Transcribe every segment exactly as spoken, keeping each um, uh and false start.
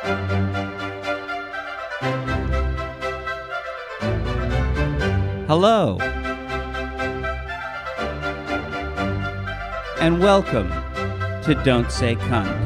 Hello, and welcome to Don't Say Cunt.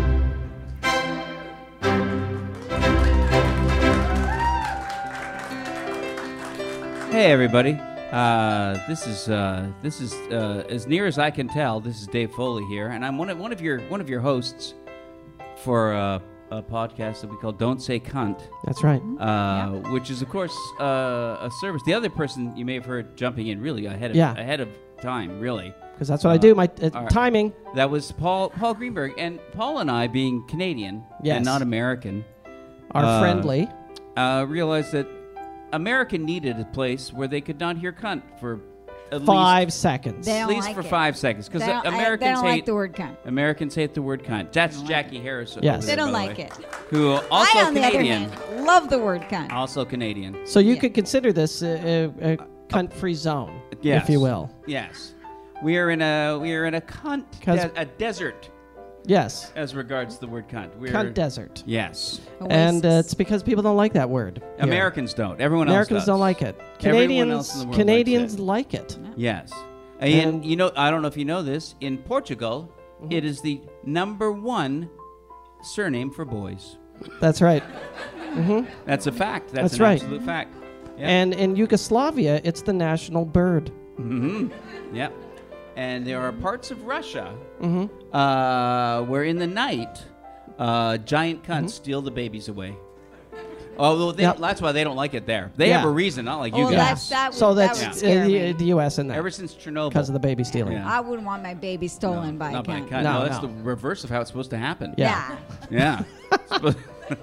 Hey, everybody. Uh, this is uh, this is uh, as near as I can tell. This is Dave Foley here, and I'm one of one of your one of your hosts for uh, a podcast that we call Don't Say Cunt. That's right. Uh, yeah. Which is, of course, uh, a service. The other person you may have heard jumping in really ahead of yeah. ahead of time, really. Because that's what uh, I do. My uh, our, timing. That was Paul Paul Greenberg, and Paul and I, being Canadian yes. and not American, are uh, friendly. Uh, realized that America needed a place where they could not hear cunt for at five least, seconds. At least like for it. five seconds, because they Americans I, they don't hate like the word cunt. Americans hate the word cunt. That's Jackie like Harris. Yes, they there, don't by like the way, it. Who also I, on Canadian. the other hand, love the word cunt. Also Canadian. So you yeah. could consider this a, a, a cunt-free zone, yes. if you will. Yes, we are in a we are in a cunt de- a desert. Yes. As regards the word cunt, we're cunt desert. Yes, Oasis. And uh, it's because people don't like that word. Here. Americans don't. Everyone Americans else does. don't like it. Canadians Canadians like it. No. Yes. And, and you know, I don't know if you know this. In Portugal, mm-hmm. it is the number one surname for boys. That's right. Mm-hmm. That's a fact. That's, That's an right. absolute fact. Yep. And in Yugoslavia, it's the national bird. Mm-hmm. Yep. And there are parts of Russia mm-hmm. uh, where in the night, uh, giant cunts mm-hmm. steal the babies away. Although they, yep. that's why they don't like it there. They yeah. have a reason, not like oh, you guys. That's, that would, so that's that would uh, the, the U S in there. Ever since Chernobyl. Because of the baby stealing. Yeah. I wouldn't want my baby stolen no, by not a by cunt. cunt. No, no, that's no. the reverse of how it's supposed to happen. Yeah. Yeah. yeah.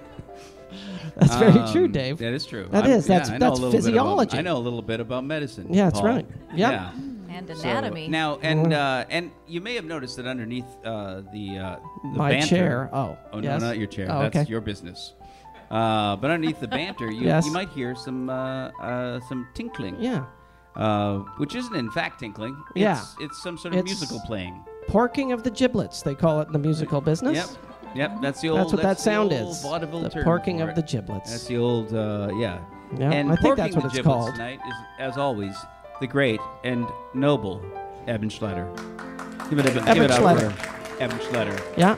That's very um, true, Dave. That is true. That I'm, is. That's yeah, that's physiology. About, I know a little bit about medicine. Yeah, that's Paul. right. Yep. Yeah. And anatomy. So, now, and uh, and you may have noticed that underneath uh, the, uh, the my banter, chair. Oh, oh yes. no, not your chair. Oh, That's okay. your business. Uh, but underneath the banter, you, yes. you might hear some uh, uh, some tinkling. Yeah. Uh, which isn't in fact tinkling. It's, yeah. It's some sort of it's musical playing. Porking of the giblets, they call it in the musical business. Yep. Yep. That's the old. That's what that's that sound the old is. vaudeville The term porking for of it. the giblets. That's the old. Uh, yeah. Yeah. And I think that's what the it's giblets called. Tonight is, as always, the great and noble Eben Schletter. Give it, a, Eben give it up Schletter. for Eben Schletter. Yeah.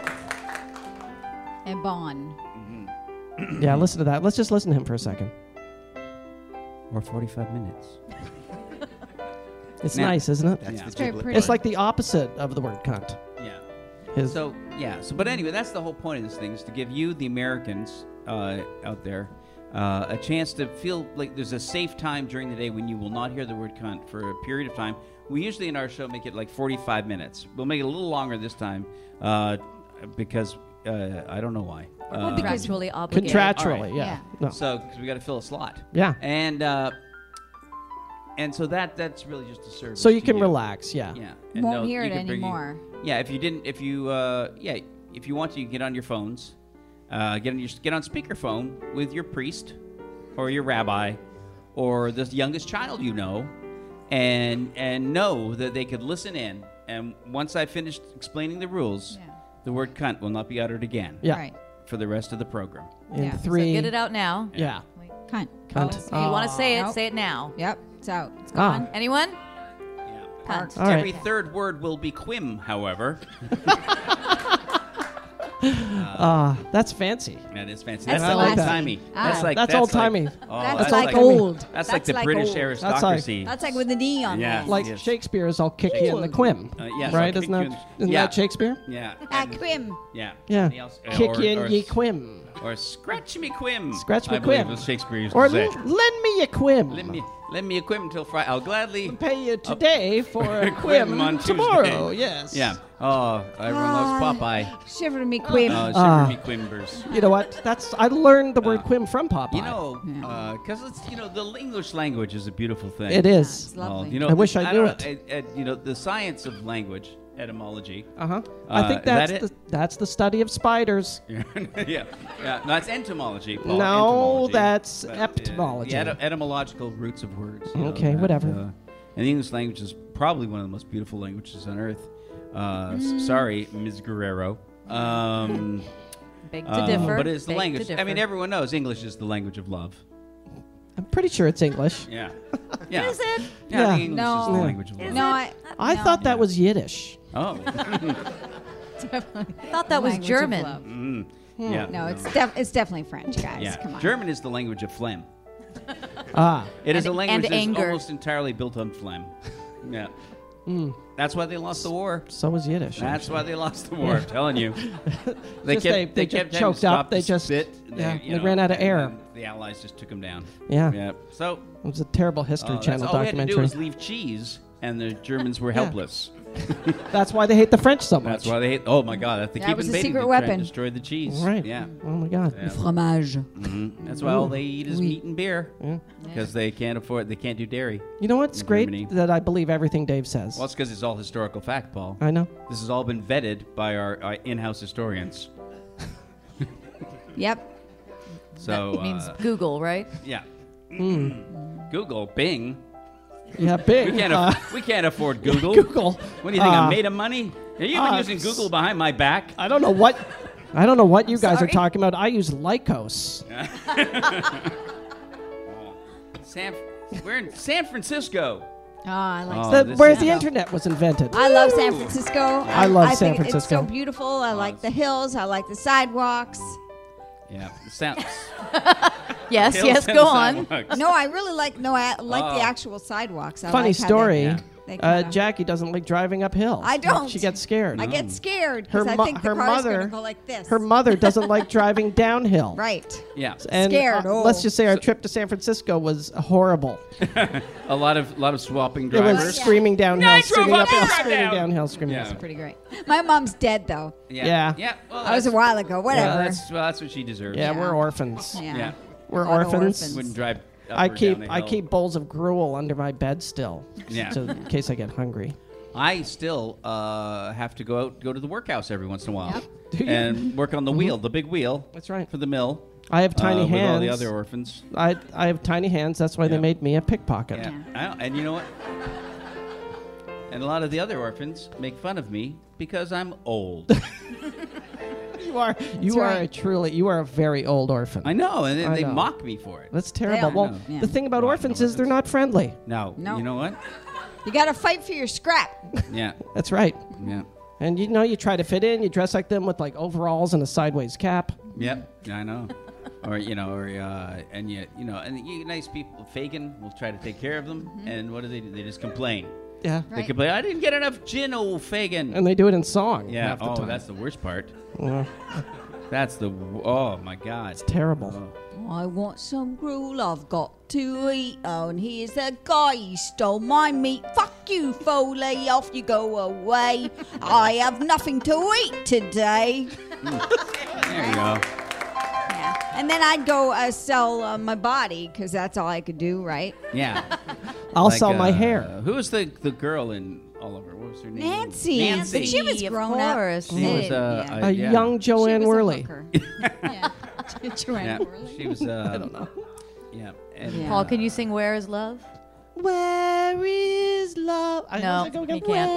And Bon. Mm-hmm. Yeah, listen to that. Let's just listen to him for a second. Or forty-five minutes. It's now, nice, isn't it? That's yeah. the It's very giblet pretty. It's like the opposite of the word cunt. Yeah. His So, yeah. So, but anyway, that's the whole point of this thing, is to give you, the Americans uh, out there, uh, a chance to feel like there's a safe time during the day when you will not hear the word cunt for a period of time. We usually in our show make it like forty-five minutes. We'll make it a little longer this time uh, because uh, I don't know why. Uh, Contractually obligated. Contractually, right. yeah. Yeah. No. So, because we got to fill a slot. Yeah. And uh, and so that that's really just a service. So you to can relax, yeah. Yeah. You won't hear you it can bring you- anymore. yeah, if you didn't, if you, uh, yeah, if you want to, you can get on your phones, uh, get on your get on speakerphone with your priest, or your rabbi, or the youngest child you know, and and know that they could listen in. And once I finished explaining the rules, Yeah. the word "cunt" will not be uttered again Yeah. Right. for the rest of the program. In Yeah. So three. So get it out now. Yeah. Cunt. Cunt. If you want to say it, Nope. say it now. Yep. It's out. It's Ah. gone. Anyone? Yeah. Cunt. All right. Every third word will be quim, however. Ah, that's fancy. That is fancy. That's That's, I like old that. timey. Ah. That's like That's like- old-timey. oh, That's, that's like like old. That's, That's like the like British old. aristocracy. That's like with an E on Yeah. that. Like Yes. Shakespeare's I'll kick you in the quim. Uh, yes, right? I'll Isn't kick you that, in- isn't yeah. that Shakespeare? Yeah. Ah, and- quim. Yeah. Yeah. Anything else? Uh, Kick or, you in or, ye quim. Or scratch me quim. Scratch me I believe quim. was Shakespeare used Or to say. l- lend me a quim. Lend me, lend me a quim until Friday. I'll gladly Pay you today for a quim quim, on tomorrow. Tuesday. Yes. Yeah. Oh, everyone Ah. loves Popeye. Shiver me quim. Oh, shiver Ah. me quimbers. You know what? That's I learned the word Uh, quim from Popeye. You know, because it's you know the English language is a beautiful thing. it Yeah, is. it's lovely. Well, you know, I wish I I knew don't it. know, uh, uh, you know, the science of language, etymology. Uh-huh. Uh, I think is that that's it? the, that's the study of spiders. yeah, yeah. No, that's entomology. Paul. No, entomology. that's But, uh, etymology. the ety- etymological roots of words. you know, Okay, that, whatever. uh, and the English language is probably one of the most beautiful languages on earth. Uh, s- sorry, Miz Guerrero. Um, Big to Uh, differ. But it's the Beg to language. I mean, differ. everyone knows English is the language of love. I'm pretty sure it's English. Yeah. Yeah. Is it? Yeah, I Yeah. think English No. is the Yeah. language of love. Is No, it? I. I no. thought that was Yiddish. Oh. I thought that was Language of German. love. Mm. Yeah. No, it's def- it's definitely French, guys. Yeah. Come on. German is the language of phlegm. Ah. It is And- a language and that's anger. almost entirely built on phlegm. Yeah. Mm. That's why they lost the war. So was Yiddish. That's why they lost the war. I'm telling you. They Just kept they- they, they just kept having to choked stop up, they the just- spit. yeah, you they know, ran out of and air. then The Allies just took them down. Yeah. Yeah. So It was a terrible History uh, that's Channel all we had to do documentary. was leave cheese, and the Germans were Yeah. helpless. That's why they hate the French so much. That's why they hate. Oh my God! They That keep was a invading secret to try and weapon. destroy the cheese. Right. Yeah. Oh my God. Yeah. Fromage. Mhm. That's why all they eat is Oui. meat and beer Yeah. because they can't afford. They can't do dairy. You know what's In great? Germany. That I believe everything Dave says. Well, it's because it's all historical fact, Paul. I know. This has all been vetted by our, our in-house historians. Yep. So That means uh, Google, right? yeah. Hmm. Google, Bing. Yeah, big. We can't. uh, aff- we can't afford Google. Google. What do you think? Uh, I'm made of money? Are you been uh, using Google behind my back? I don't know what. I don't know what you guys Sorry. are talking about. I use Lycos. San, we're in San Francisco. Oh, I like. Oh, The- this where is- the internet was invented. I love San Francisco. I, love I San think It's Francisco. so beautiful. I like the hills. I like the sidewalks. Yeah. Sounds. Yes, Hills yes, and go on. sidewalks. No, I really like. No, I like Oh. the actual sidewalks. I Funny like how they- story. Yeah. they Uh, kinda- Jackie doesn't like driving uphill. I don't. She gets scared. I get scared Her because I mo- think the her car's mother- gonna go like this. Her mother doesn't like driving downhill. Right. Yeah. And Scared, uh, oh. let's just say our trip to San Francisco was horrible. A lot of lot of swapping It drivers. was screaming downhill, No, I drove screaming up, uphill, drive screaming down. downhill, screaming Yeah. uphill. Pretty great. My mom's dead though. Yeah. Yeah. Yeah. Well, That was a that's- while ago. Well, Whatever. that's well, that's what she deserves. Yeah, Yeah. we're orphans. yeah. Yeah. We're A lot of orphans. orphans. Wouldn't drive. Up I or keep down the I hill. keep bowls of gruel under my bed still, Yeah. so in case I get hungry. I still uh, have to go out, go to the workhouse every once in a while, Yep. Do you? and work on the wheel, the big wheel That's right. for the mill. I have tiny uh, hands. With all the other orphans. I I have tiny hands. That's why Yeah. they made me a pickpocket. Yeah. I know, and you know what? And a lot of the other orphans make fun of me because I'm old. You are you That's are right. a truly you are a very old orphan. I know, and they, I they know. mock me for it. That's terrible. They Well, are. Yeah. the thing about Rotten orphans is they're orphans. not friendly. No, No. you know what? You got to fight for your scrap. Yeah, That's right. yeah, And you know, you try to fit in. You dress like them with like overalls and a sideways cap. yep. I know. Or you know, or uh, and yet you know, and you nice people. Fagin will try to take care of them, and what do they do? They just complain. Yeah. They Right. complain. I didn't get enough gin, old Fagin. And they do it in song. Yeah. Half the Oh, time. that's the worst part. Yeah, That's the. Oh my God. it's terrible. Oh. I want some gruel, I've got to eat. Oh, and here's a guy, he stole my meat. Fuck you, Foley, off you go away. I have nothing to eat today. There you go. Yeah. And then I'd go uh, sell uh, my body, because that's all I could do, right? Yeah. I'll Like, sell my uh, hair. Who was the the girl in Oliver? What was her name? Nancy. Nancy. But she was Of grown course. up. She was, Sid, uh, yeah. I- A yeah. young Joanne She was a Worley. hooker. yeah. Joanne Yeah. Worley. She was. Uh, I don't know. Yeah. And, Yeah. Paul, can you sing "Where Is Love"? Where is love? I No, I go again. you can't.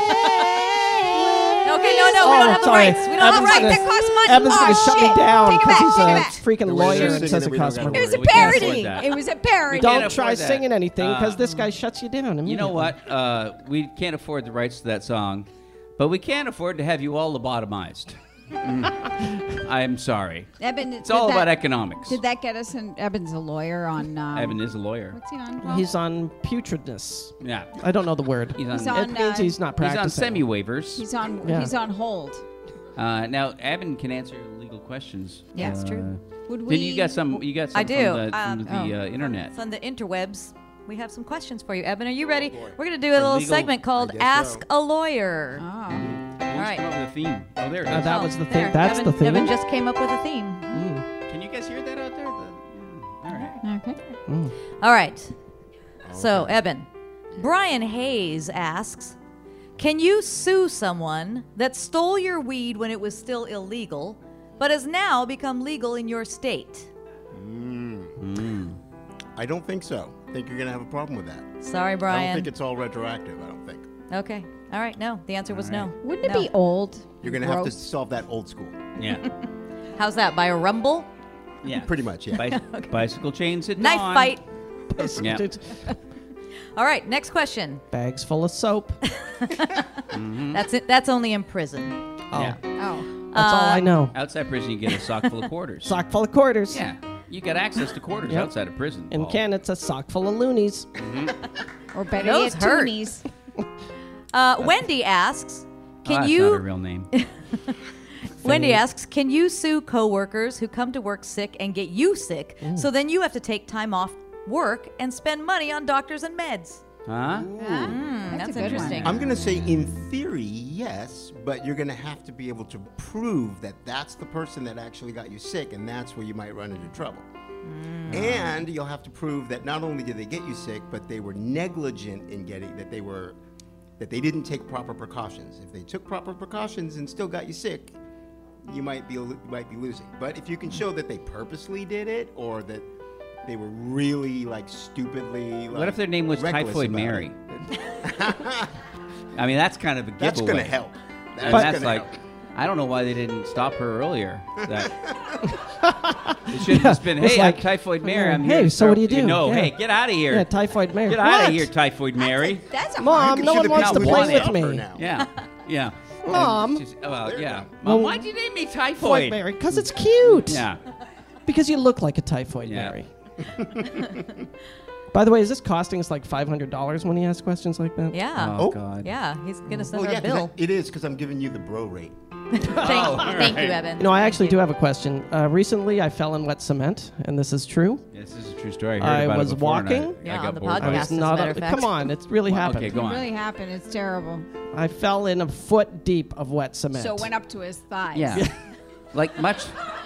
Where- Okay, no, no, we Oh, don't have the sorry. rights. We don't have All the right, rights. that costs money. Evan's oh, gonna shut shit. me down Take it because back, he's take it a back. freaking The way lawyer you're and singing says it, it we don't costs gotta money. It was a We can't afford parody. that. It was a parody. Don't- Don't try afford that. singing anything because Uh, this guy shuts you down. You know immediately. what? Uh, we can't afford the rights to that song, but we can't afford to have you all lobotomized. Mm. I'm sorry. Eben, It's did all that, about economics. Did that get us in? Eben's a lawyer on. Um, Evan is a lawyer. What's he on? Paul? He's on putridness. Yeah. I don't know the word. He's on. He's It on, means uh, he's not he's practicing. on semi waivers. He's on. Yeah. He's on hold. Uh, now, Evan can answer legal questions. Yeah, it's Uh, true. Would Then we? you got some. You got some I do. from the, Um, from the oh. uh, internet. It's on the interwebs. We have some questions for you, Eben. Are you ready? We're going to do a For little legal- segment called I guess Ask so. a Lawyer. Oh. All right. Come up with a theme. Oh, there it Uh, is. that Oh, was the there. thing. That's Evan, the thing. Evan just came up with a theme. Mm, Can you guys hear that out there? The, mm, all right. Okay. mm. All right. So, Eben, Brian Hayes asks, can you sue someone that stole your weed when it was still illegal, but has now become legal in your state? I don't think so. I think you're going to have a problem with that. Sorry, I don't Brian. think it's all retroactive. I don't think. Okay. All right. No. The answer was no. Wouldn't it No. be old? You're going to have to Gross? solve that old school. Yeah. How's that? By a rumble? Yeah. Pretty much, yeah. Bi- Bicycle chains at Knife dawn. fight. Yeah. All right, next question. Bags full of soap. That's it. That's only in prison. Oh, Yeah. Oh. that's all I know. Outside prison, you get a sock full of quarters. Sock full of quarters. Yeah. You got access to quarters Yep. outside of prison. In Paul. Canada, it's a sock full of loonies. Or better Those yet, hurt. toonies. Uh, Wendy asks, Oh, "Can that's you?" not a real name. Wendy asks, "Can you sue coworkers who come to work sick and get you sick? So then you have to take time off work and spend money on doctors and meds." Huh? Mm, that's a good interesting. one. I'm going to say, in theory, yes, but you're going to have to be able to prove that that's the person that actually got you sick, and that's where you might run into trouble. And you'll have to prove that not only did they get you sick, but they were negligent in getting that they were that they didn't take proper precautions. If they took proper precautions and still got you sick, you might be you might be losing. But if you can show that they purposely did it or that they were really like stupidly like, What if their name was reckless Typhoid about Mary? it, I mean, that's kind of a giveaway. that's going to help. That's And that's gonna like, help. I don't know why they didn't stop her earlier. That it should have just been, It's hey, like, I'm Typhoid Mary. I'm hey, here. to so what do you start-" do? No, Yeah. hey, get out of here. Yeah, typhoid Mary. Get out What? of here, Typhoid Mary. That's a Mom, You no should one have wants to been play one with helper me. now. Yeah, yeah. Mom. She's- well, There you yeah. go. Mom, Well, why'd you name me Typhoid Typhoid? Mary, because it's cute. Yeah. Because you look like a typhoid Yeah. Mary. By the way, is this costing us like five hundred dollars when he asks questions like that? Yeah. Oh, Oh. God. Yeah, he's gonna send Oh, her yeah, a 'cause bill. I- it is because I'm giving you the bro rate. Thank, all thank you, right. Evan. You know, I Thank actually you. do have a question. Uh, recently, I fell in wet cement, and this is true. This is a true story. I, heard I about was it before and I- walking. I Yeah, got on the bored. I podcast. was as a not. matter A, of fact. come on, it's really Well, happened. okay, go It on. really happened. It's terrible. I fell in a foot deep of wet cement. So it went up to his thighs. Yeah. like much,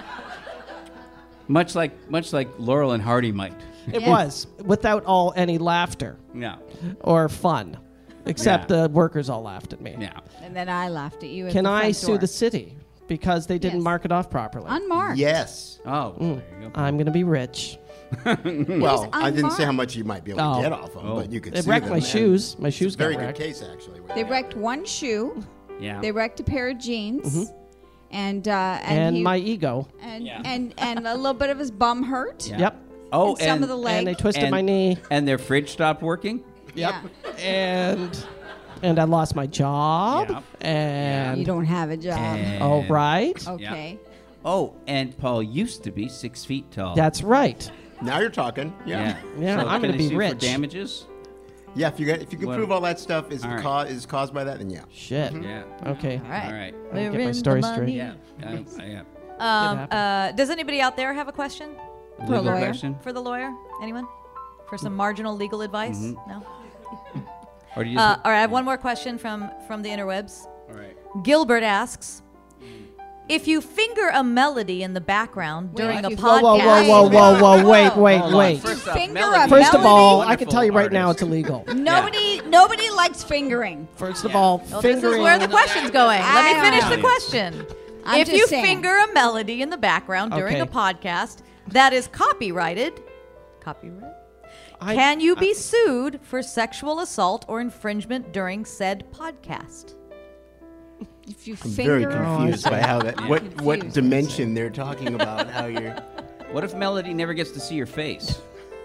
much like much like Laurel and Hardy might. It Yeah. was without all any laughter Yeah. or fun, except Yeah. the workers all laughed at me. Yeah. And then I laughed at you. At Can the I front sue door. the city because they didn't Yes. mark it off properly? Unmarked. Yes. Oh. There you go. I'm going to be rich. Well, I didn't say how unmarked. much you might be able Oh. to get off them, Oh. but you could It sue wrecked them, my and shoes. My it's shoes a very got good wrecked. case, actually. They wrecked one shoe. Yeah. They wrecked a pair of jeans. And uh, and, And he- my ego. and, Yeah. and and a little bit of his bum hurt. Yeah. Yep. Oh, and some of the leg. And they twisted and- my knee. and their fridge stopped working. Yep. Yeah. And and I lost my job. Yep. And You don't have a job. And- oh right, Okay. Oh, and Paul used to be six feet tall. that's right. Now you're talking. Yeah. yeah. Yeah, So I'm can gonna they be sue for rich. damages. Yeah, if you get if you can What- prove all that stuff is All the right. cause is caused by that, then yeah. Shit. Yeah. Okay. All right. All right. Let me We're get my in story the straight. money. Yeah. I, I, yeah. Um, happen. uh, does anybody out there have a question For a Legal lawyer. question? for the lawyer? Anyone? For some marginal legal advice? Mm-hmm. No. Or do you Uh, just, all right. I have one more question from from the interwebs. all right. Gilbert asks, if you finger a melody in the background during a you- podcast, Whoa, whoa, whoa, whoa, whoa, whoa! Wait, wait, Hold on. wait. First off, Finger Melody a is First of a all, melody? I can tell you right now it's wonderful illegal. Nobody nobody likes fingering. First of Yeah. all, Well, this fingering. is where the question's going. Let me I finish know. the question. I'm if just you saying. finger a melody in the background during Okay. a podcast that is copyrighted, copyright, I- can you be sued for sexual assault or infringement during said podcast? If you I'm very finger confused by how that what what Confused. dimension they're talking about. How you're What if Melody never gets to see your face?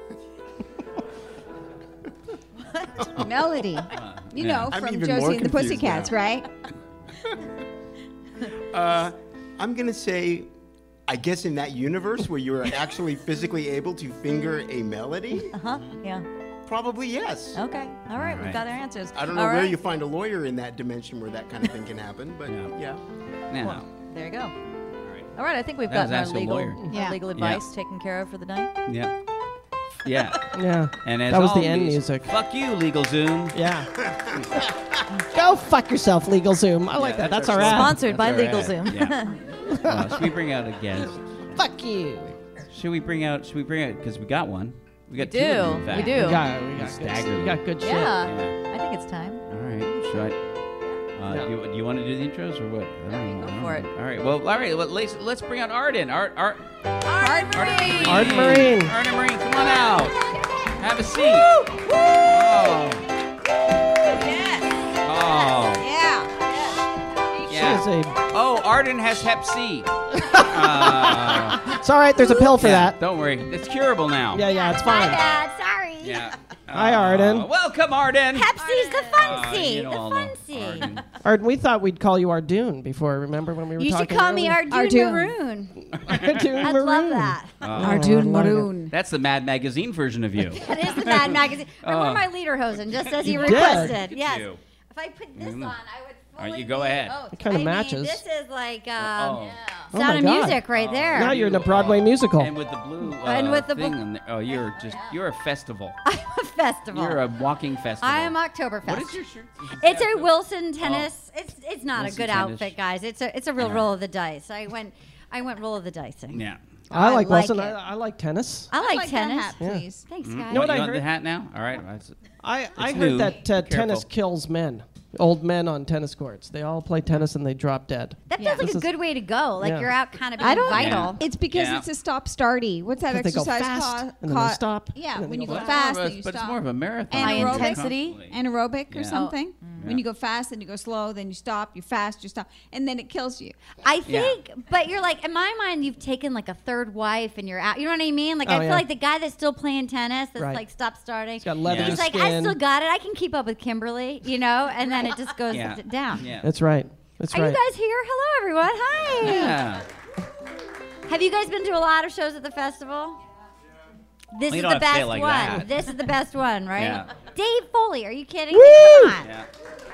melody. You yeah. know, I'm from even more Josie and the confused Pussycats, now. right? Uh, I'm gonna say, I guess in that universe where you're actually physically able to finger a melody, Uh huh. Yeah. probably yes. Okay. All right. All We've right. got our answers. I don't know All where right. you find a lawyer in that dimension where that kind of thing can happen, but Yeah. yeah. Now. There you go. All right. All right. I think we've That was gotten our Ask a legal, Lawyer. our Yeah. legal advice taken care of for the night. Yeah. Yeah. Yeah. And as That was the end always, music. Fuck you, LegalZoom. Yeah. Go fuck yourself, LegalZoom. I like Yeah, that. that's That's our our ad. Sponsored by That's our LegalZoom. ad. Yeah. Well, should we bring out a guest? Fuck you. Should we bring out? Should we bring out? Because we got one. We got We two. do. Of them, in We fact. do. We got, we got, Stagger. good, we got good shit. Yeah. Yeah. I think it's time. All right. Should I? Uh, Yeah. do, you, do you want to do the intros or what? I don't know. Go I don't for know. it. All right. Well, all right. Well, let's let's bring out Arden. Art, Art, Art Marine. Art Marine. Arden Marine, come on out. Have a seat. Oh. Yes. Oh. Yeah. She Yeah. is a Oh, Arden has Hep C. uh, It's all right. There's a pill for yeah, that. Don't worry. It's curable now. Yeah, yeah, it's My fine. bad. Sorry. Yeah. Hi, Uh, Arden. Welcome, Arden. Pepsi's the Uh, funsy. you know, the all know funsy. Arden. Arden, we thought we'd call you Ardoon before. Remember when we were You should talking call me earlier? Arjun Arjun. Maroon. Ardoon I'd Maroon. love that. Arjun like it. Maroon. That's the Mad Magazine version of you. That is the Mad Magazine. I wore Oh. my lederhosen just as you You did. requested. Yes. You. If I put this on, I would. All right, fully you go be- ahead. Oh, It kinda I mean, matches. this is like um, Oh. Oh Sound my of God. Music right there. Now you're in a Broadway musical. And with the blue uh, And with the thing bl- on there. Oh, you're just you're a festival. I'm a festival. You're a walking festival. I am Oktoberfest. What is your shirt? It's a Wilson tennis. It's it's not Wilson a good tennis. outfit, guys. It's a it's a real Yeah. roll of the dice. I went I went roll of the dicing. Yeah. I like like Wilson. it. I, I like tennis. I like, like tennis. that hat, Yeah. please. Thanks, Mm. guys. know what you I want the heard? hat now? All right. That's- I, I It's heard new. that uh, Be tennis careful. kills men. Old men on tennis courts. They all play tennis and they drop dead. That Yeah. feels like This a is- good way to go. Like Yeah. you're out kind of being I don't- vital. It's because Yeah. it's a stop starty. What's that 'Cause they go exercise fast, called? and then they stop, Yeah, and then when they you go go back. fast, More then of a- you but stop. it's more of a marathon. High than a intensity? probably. Anaerobic or Yeah. something. Mm. When you go fast, then you go slow, then you stop, you fast, you stop, and then it kills you. I Yeah. think, but you're like, in my mind, you've taken like a third wife and you're out. You know what I mean? Like, Oh, I feel yeah. like the guy that's still playing tennis, that's Right. like stop starting. He's got leather Yeah. He's like, I skin. still got it. I can keep up with Kimberly, you know? And then it just goes Yeah. d- down. Yeah. That's right. That's Are right. you guys here? Hello, everyone. Hi. Yeah. Have you guys been to a lot of shows at the festival? This You is don't the have to say best it like one. that. This is the best one, right? Yeah. Dave Foley, are you kidding me? Woo! Come on. Yeah.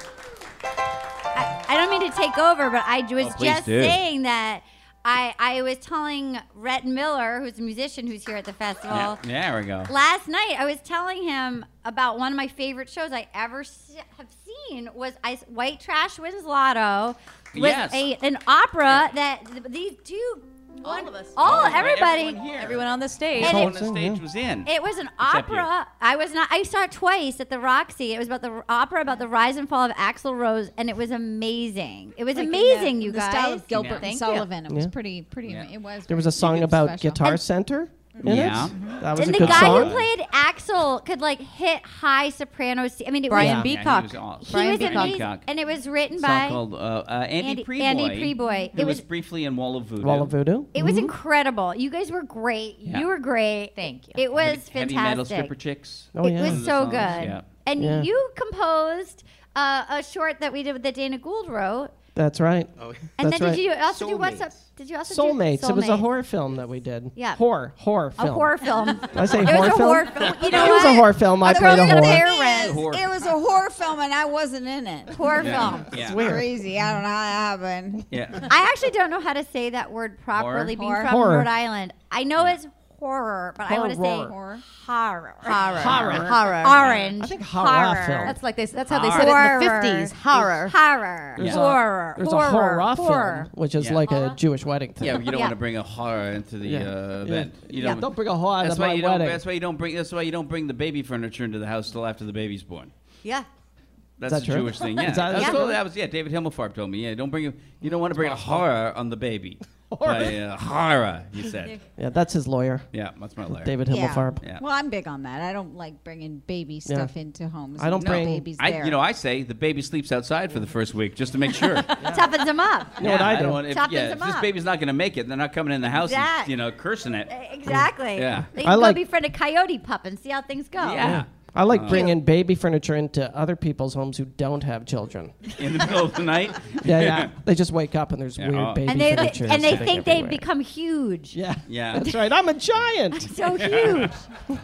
I, I don't mean to take over, but I was Oh, please just do. saying that I, I was telling Rhett Miller, who's a musician who's here at the festival, Yeah. Yeah, there we go. last night I was telling him about one of my favorite shows I ever se- have seen was I, White Trash Wins Lotto. Was Yes. a, an opera that th- these two, All one- of us. all Oh, right, everybody. everyone here. Everyone on the stage. And Everyone it- on the stage was in. It was an Except you. opera. I was not. I saw it twice at the Roxy. It was about the r- opera about the rise and fall of Axl Rose, and it was amazing. It was Like in amazing, the, you the guys. style of Gilbert Yeah. and Thank you. Sullivan. It was Yeah. pretty, pretty. Yeah. It was. There was a very song good about special. Guitar Center in Yeah. it. That was and a the good guy song. who played Axl could like hit high soprano. C- I mean, it Brian was, Yeah. Yeah, Beacock. he was awesome. he Brian was Beacock. amazing, Beacock. and it was written song by. called uh, uh, Andy, Andy- Preboy. Andy Preboy. Who It was, was- briefly in Wall of Voodoo. Wall of Voodoo. It was incredible. You guys were great. Yeah. You were great. Thank you. It was Heavy, fantastic. heavy metal stripper chicks. Oh, it yeah. was One of the so songs, good. yeah. And Yeah. you composed uh, a short that we did that Dana Gould wrote. That's right. Oh, And That's then right. did you also do what's Soulmates. up? Did you also Soulmates. do It was a Soulmates? horror film that we did. Yeah. Horror. Horror A film. horror film. Did I say It horror was a film? horror film. You know It was a what? horror film. I The played a girl's gonna pay horror. her rent. Horror. It was a horror film, and I wasn't in it. Horror Yeah. film. Yeah. weird. Crazy. I don't know how that happened. Yeah. I actually don't know how to say that word properly. Being Horror. from Horror. Rhode Island, I know it's horror, but I want to say Horror. Horror. horror. Horror. Horror. Horror. Orange. I think horror film. That's like they. That's how they said it in Horror. the fifties. Horror. Horror. There's a- Horror. There's horror. a horror horror. film, which is Yeah. like a Jewish wedding thing. Yeah, you don't Yeah. want to bring a horror into the Yeah. uh, Yeah. event. You Yeah, don't, don't bring a horror that's to why my you don't. wedding. That's why you don't bring. That's why you don't bring the baby furniture into the house till after the baby's born. Yeah. That's that a true? Jewish thing. Yeah, Is that- that's Yeah. what- that was. Yeah, David Himmelfarb told me. Yeah, don't bring. A, you don't want to bring a horror on the baby. Horror? By, uh, horror, he said. Yeah, that's his lawyer, Yeah, that's my lawyer. David Yeah. Himmelfarb. Yeah. Well, I'm big on that. I don't like bringing baby stuff into homes. I don't with no bring- babies I, there. you know, I say the baby sleeps outside for the first week just to make sure. Toughens them up. You know what I do? don't want, if, Toughens yeah, them if this up. baby's not going to make it, they're not coming in the house and, Exact. you know, cursing it. Exactly. Yeah. They I can go like- befriend a coyote pup and see how things go. Yeah. I like Uh, bringing baby furniture into other people's homes who don't have children. In the middle of the night. Yeah, yeah. They just wake up and there's Yeah, weird oh. baby And they, they furniture. and they sitting think they've everywhere. become huge. Yeah. Yeah. That's right. I'm a giant. So huge.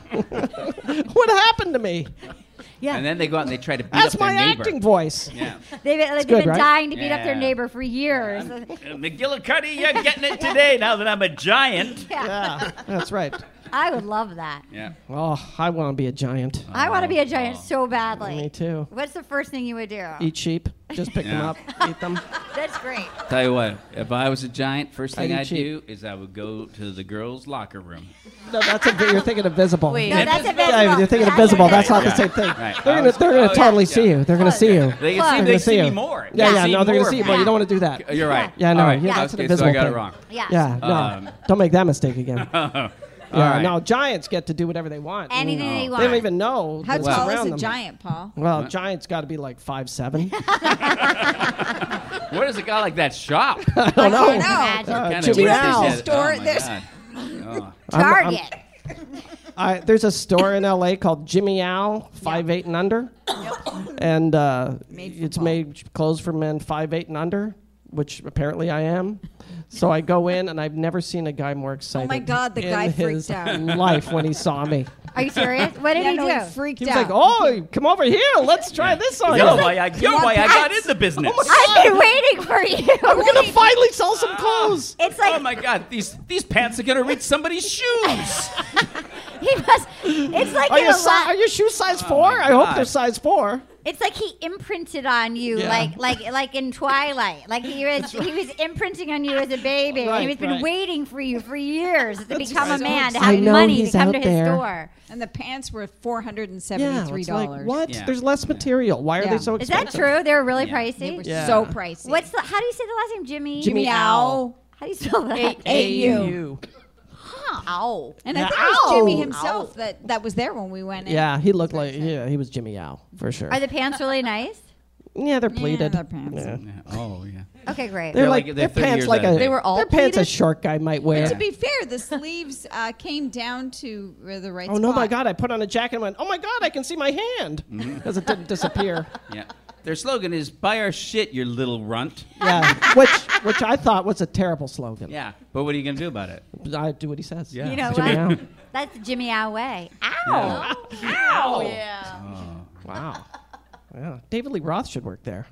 What happened to me? Yeah. And then they go out and they try to beat That's up their my neighbor. acting voice. Yeah. They've, they've good, been right? dying to beat up their Yeah. neighbor for years. Uh, McGillicuddy, you're getting it today now that I'm a giant. Yeah. Yeah, that's right. I would love that. Yeah. Oh, I want to be a giant. I want to be a giant Oh. so badly. Me too. What's the first thing you would do? Eat sheep. Just pick them Yeah. up, eat them. That's great. Tell you what, if I was a giant, first I'd thing eat I'd sheep. do is I would go to the girls' locker room. No, that's a, you're thinking of visible. Wait. No, that's Invisible. invisible. Yeah, you're thinking of That's visible. That's not the invisible. same thing. Right. They're I gonna, was- they're gonna oh, totally yeah, see yeah. you. They're gonna see you. They can Look. see, They're they gonna see see me you. more. Yeah, They yeah. see No, they're more gonna see you, of but me. you don't want to do that. You're right. Yeah, no, All right. yeah, that's an okay, so I invisible got it thing. wrong. Yeah. Yeah, no, Um, don't make that mistake again. Yeah, All right. no, giants get to do whatever they want. Anything No. they They want. don't even know How what's tall is around a them. giant, Paul? Well, What? giant's got to be like five seven. Where does a guy like that shop? I don't know. I know. Uh, Kinda Jimmy weird Al. they said- Store- oh my there's- God. Oh. I'm- I'm- Target. I, there's a store in L A called Jimmy Al, five eight and under, and uh, Made for it's Paul. made clothes for men five eight and under, which apparently I am. So I go in, and I've never seen a guy more excited. my God, the in guy freaked his out. life when he saw me. Are you serious? What did Yeah, he no, do? he freaked He was out. like, "Oh, come over here. Let's try this on You're you. why I, you're why I got in the business. I've been waiting for you. We're gonna finally sell some clothes." It's like Oh my God, these these pants are gonna reach somebody's shoes. he must. It's like Are in your, a si- lot. are your shoes size Oh, four? my I hope God. they're size four. It's like he imprinted on you, Yeah. like like like in Twilight. Like he was he was imprinting on you as a baby, and Right, he was been right. waiting for you for years to become a right. man, to I have know money he's to come out to his there. store. And the pants were four hundred and Yeah, seventy-three it's dollars. like what? Yeah. There's less material. Why are Yeah. they so Is that expensive? true? They were really Yeah. pricey. They were Yeah. so pricey. What's the, how do you say the last name? Jimmy. Jimmy Jimmy Al. Al? How do you spell that? A U. Ow. And I Yeah. think it was Jimmy Ow. himself that, that was there when we went in. Yeah, he looked like yeah, he was Jimmy Al for sure. Are the pants really nice? yeah, they're pleated. they're pants. Yeah. Yeah. Oh yeah. Okay, great. They're They're like, like- they're they're thirty pants years like out. a They were all they're pants a pleated? short guy might wear. To be fair, the sleeves uh, came down to uh, the right Oh spot. no, my God! I put on a jacket and went, "Oh my God! I can see my hand," because it didn't disappear. Yeah. Their slogan is "Buy our shit, you little runt." Yeah, which which I thought was a terrible slogan. Yeah. But what are you gonna do about it? I do what he says. Yeah. You know Jimmy what? Al. That's the Jimmy Al way. Ow! Yeah. Ow! Yeah. Wow. Yeah, David Lee Roth should work there.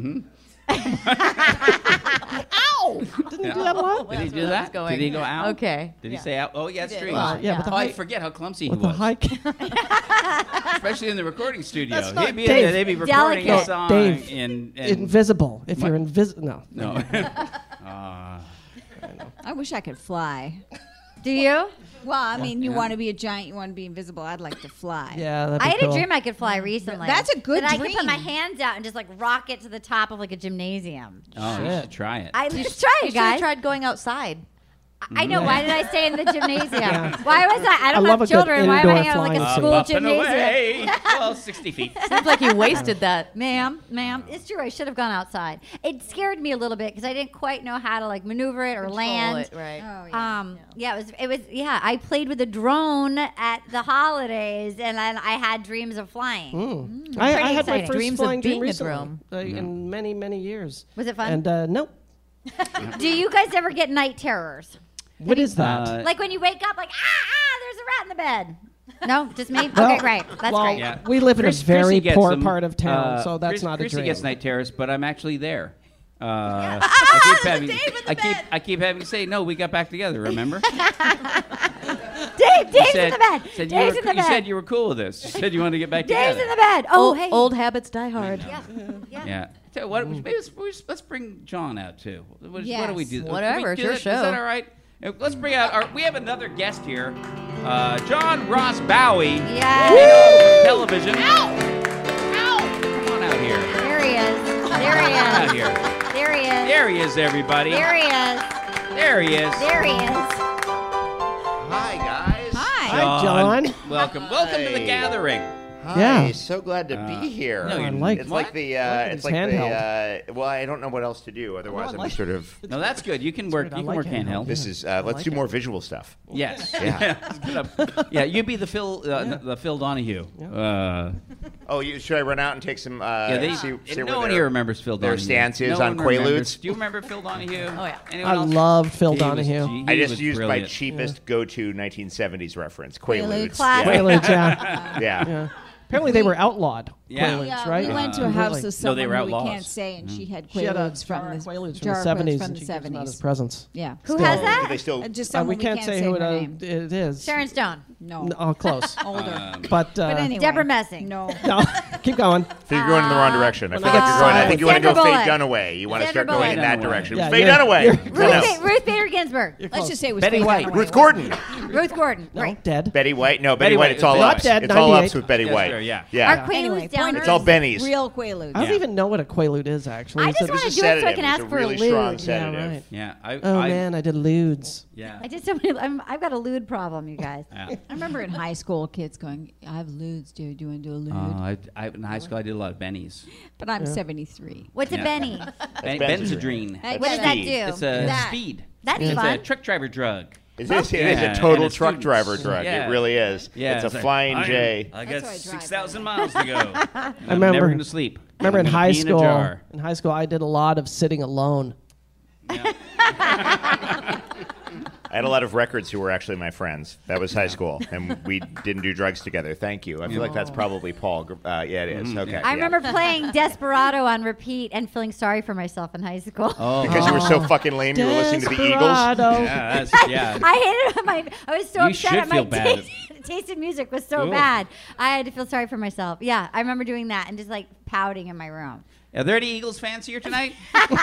Mm-hmm. Ow! Didn't he do that a lot? Did he do where that? that's Did he going. go out? Okay. Did he Yeah. say out? Oh, yeah, it's true. Uh, yeah, with the Oh, I high, forget how clumsy he with the was, high. especially in the recording studio. That's not He'd be, Dave. they'd be recording a Delicate. song Dave, in, in Invisible. If What? you're invisible, no. no. uh, I wish I could fly. Do you? Well, I mean, you Yeah. want to be a giant, you want to be invisible. I'd like to fly. Yeah, that'd be I had cool. a dream I could fly recently. That's a good that I could put dream. my hands out and just like rocket to the top of like a gymnasium. oh, you Shit. should try it. I let's try You it, should have guys. tried going outside. I know. Why did I stay in the gymnasium? Yeah. Why was I? I don't I love have a good children. Why am I indoor hanging out at like a flying school Up and gymnasium? away. Well, sixty feet. Seems like you wasted that. Ma'am, ma'am, it's true. I should have gone outside. It scared me a little bit because I didn't quite know how to like maneuver it or Control land. it, right. Oh, yeah. Um, yeah, it was. It was. Yeah, I played with a drone at the holidays, and then I had dreams of flying. Mm. I, I Pretty had my exciting. first Dreams of flying dream being a recently, drone. uh, in many, many years. Was it fun? And uh, no. Do you guys ever get night terrors? What is that? Uh, Like when you wake up, like ah ah, there's a rat in the bed. No, just me. Well, okay, great. That's well, great. Yeah. We live in Chris- a very Chrissy gets poor them, part of town, uh, so that's Chris- not a Chrissy dream. gets night terrors, but I'm actually there. Uh, I keep having, I keep, I keep having to say, no, we got back together. Remember? Dave, Dave's said, in the bed. Said you, Dave's were, in the you bed. said you were cool with this. You said you wanted to get back Dave's together. in the bed. Oh, old, hey. old habits die hard. Yeah. Yeah. Yeah. Tell you what, maybe let's, let's bring John out too. What, what do we Yes. do? Whatever, Can we it's do your that? show. Is that all right? Uh, Let's bring out our. We have another guest here, uh, John Ross Bowie. Yeah. You know, from television. Ow! Ow! Come on out here. There he is. There he Come on out is. here. There he is. There he is, everybody. There he is. There he is. There he is. Hi, guys. Hi. Hi, John. Welcome. Welcome to the Hi. gathering. Hi. Yeah. So glad to Uh, be here. no, I you're- like It's What? like the. Look Uh, at it's his like handheld. the. Uh, well, I don't know what else to do. Otherwise, I I'm like sort of. No, that's good. You can work. good. I You can like work handheld. handheld. This is. Uh, let's like do it. more visual stuff. Yes. Yeah. Good. Yeah. You be the Phil. Uh, The Phil Donahue. Uh, Oh, you, should I run out and take some? Uh, yeah. They, see, see no where one their- here remembers Phil their Donahue. stance is no on one remembers. Quaaludes? Do you remember Phil Donahue? Oh, yeah. Anyone I else? loved Phil He was- Donahue. he I just was used my brilliant. cheapest go-to nineteen seventies reference, Quaaludes. Classic. Yeah. Quaaludes, yeah. yeah. yeah. Apparently they were outlawed. Yeah. Quaaludes, Yeah, right? we went to Uh, a house really? of No, someone they were who we outlaws. can't say, and she had She had a Quaaludes jar from of the Quaaludes from jar the of seventies, from and the she gives them out as seventies. presents. Yeah. Who Still. has Do that? they still? Uh, just Uh, someone we can't say who her it, uh, name. it is. Sharon Stone. No. N- Oh, close. Older. Um, But, uh, but anyway. Deborah Messing. No. no, keep going. So you're going in the wrong direction. I when think I you're get going. I silent- think you want to Sandra go Faye Bullock. Dunaway. You want to Sandra start going in Bullock. that direction. Yeah, Faye you're- Dunaway. you're- No. Ruth, Ba- Ruth Bader Ginsburg. You're Let's close. just say it was Betty Faye White. Dunaway. Ruth Gordon. Ruth Gordon. No, Right. dead. Betty White. No, Betty, Betty White. White. It's all Not ups. dead, It's all ninety-eight. ups with Betty Yes, White. sir, yeah. Yeah. Are Anyway, Quaaludes point downers? It's all Benny's. Real Quaaludes. I don't Yeah. even know what a Quaalude is, actually. I Is just it- want to It's do a it so I sedative. can It's ask a for really a strong lewd. sedative. Yeah, right. Yeah. I, Oh, I, man, I did lewds. Yeah. I did so many. I'm, I've got a lewd problem, you guys. Yeah. I remember in high school, kids going, "I have lewds, dude. Do you want to do a lewd?" Uh, I, I, in high school, I did a lot of bennies. but I'm seventy-three. What's a Yeah. Benny? Ben, Benzodrine. Benzodrine. What does that Speed. do? It's a That. speed. That's It's fun. a truck driver drug. It is, it is Yeah, a total and the truck students. driver drug. Yeah. It really is. Yeah, it's a like, flying I- J. I got That's why I drive, six by thousand miles to go. And I'm remember- never going to sleep. Remember I'm in gonna high pee in a school, jar. in high school, I did a lot of sitting alone. I had a lot of records who were actually my friends. That was high school, and we didn't do drugs together. Thank you. I feel like that's probably Paul. Uh, yeah, it is. Mm-hmm. Okay. I yeah. remember playing Desperado on repeat and feeling sorry for myself in high school. Oh, because you were so fucking lame. You were listening to the Eagles. Desperado. yeah, that's, yeah. I hated my. I was so You upset should at my feel bad. taste, taste in music was so Ooh. bad. I had to feel sorry for myself. Yeah, I remember doing that and just like pouting in my room. Are there any Eagles fans here tonight?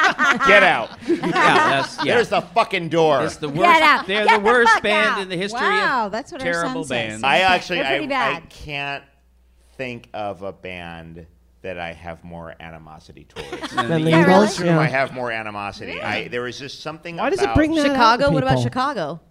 Get out. yeah, that's, yeah. There's the fucking door. It's the worst. Get out. They're Get the the worst fuck band out. in the history Wow, of that's what our terrible son says. bands. I actually, They're I, pretty bad. I can't think of a band that I have more animosity towards. And Then the Yeah, Eagles. Whom I Yeah. have more animosity. I there is just something. Why does about it bring that Chicago? out, What about people? Chicago?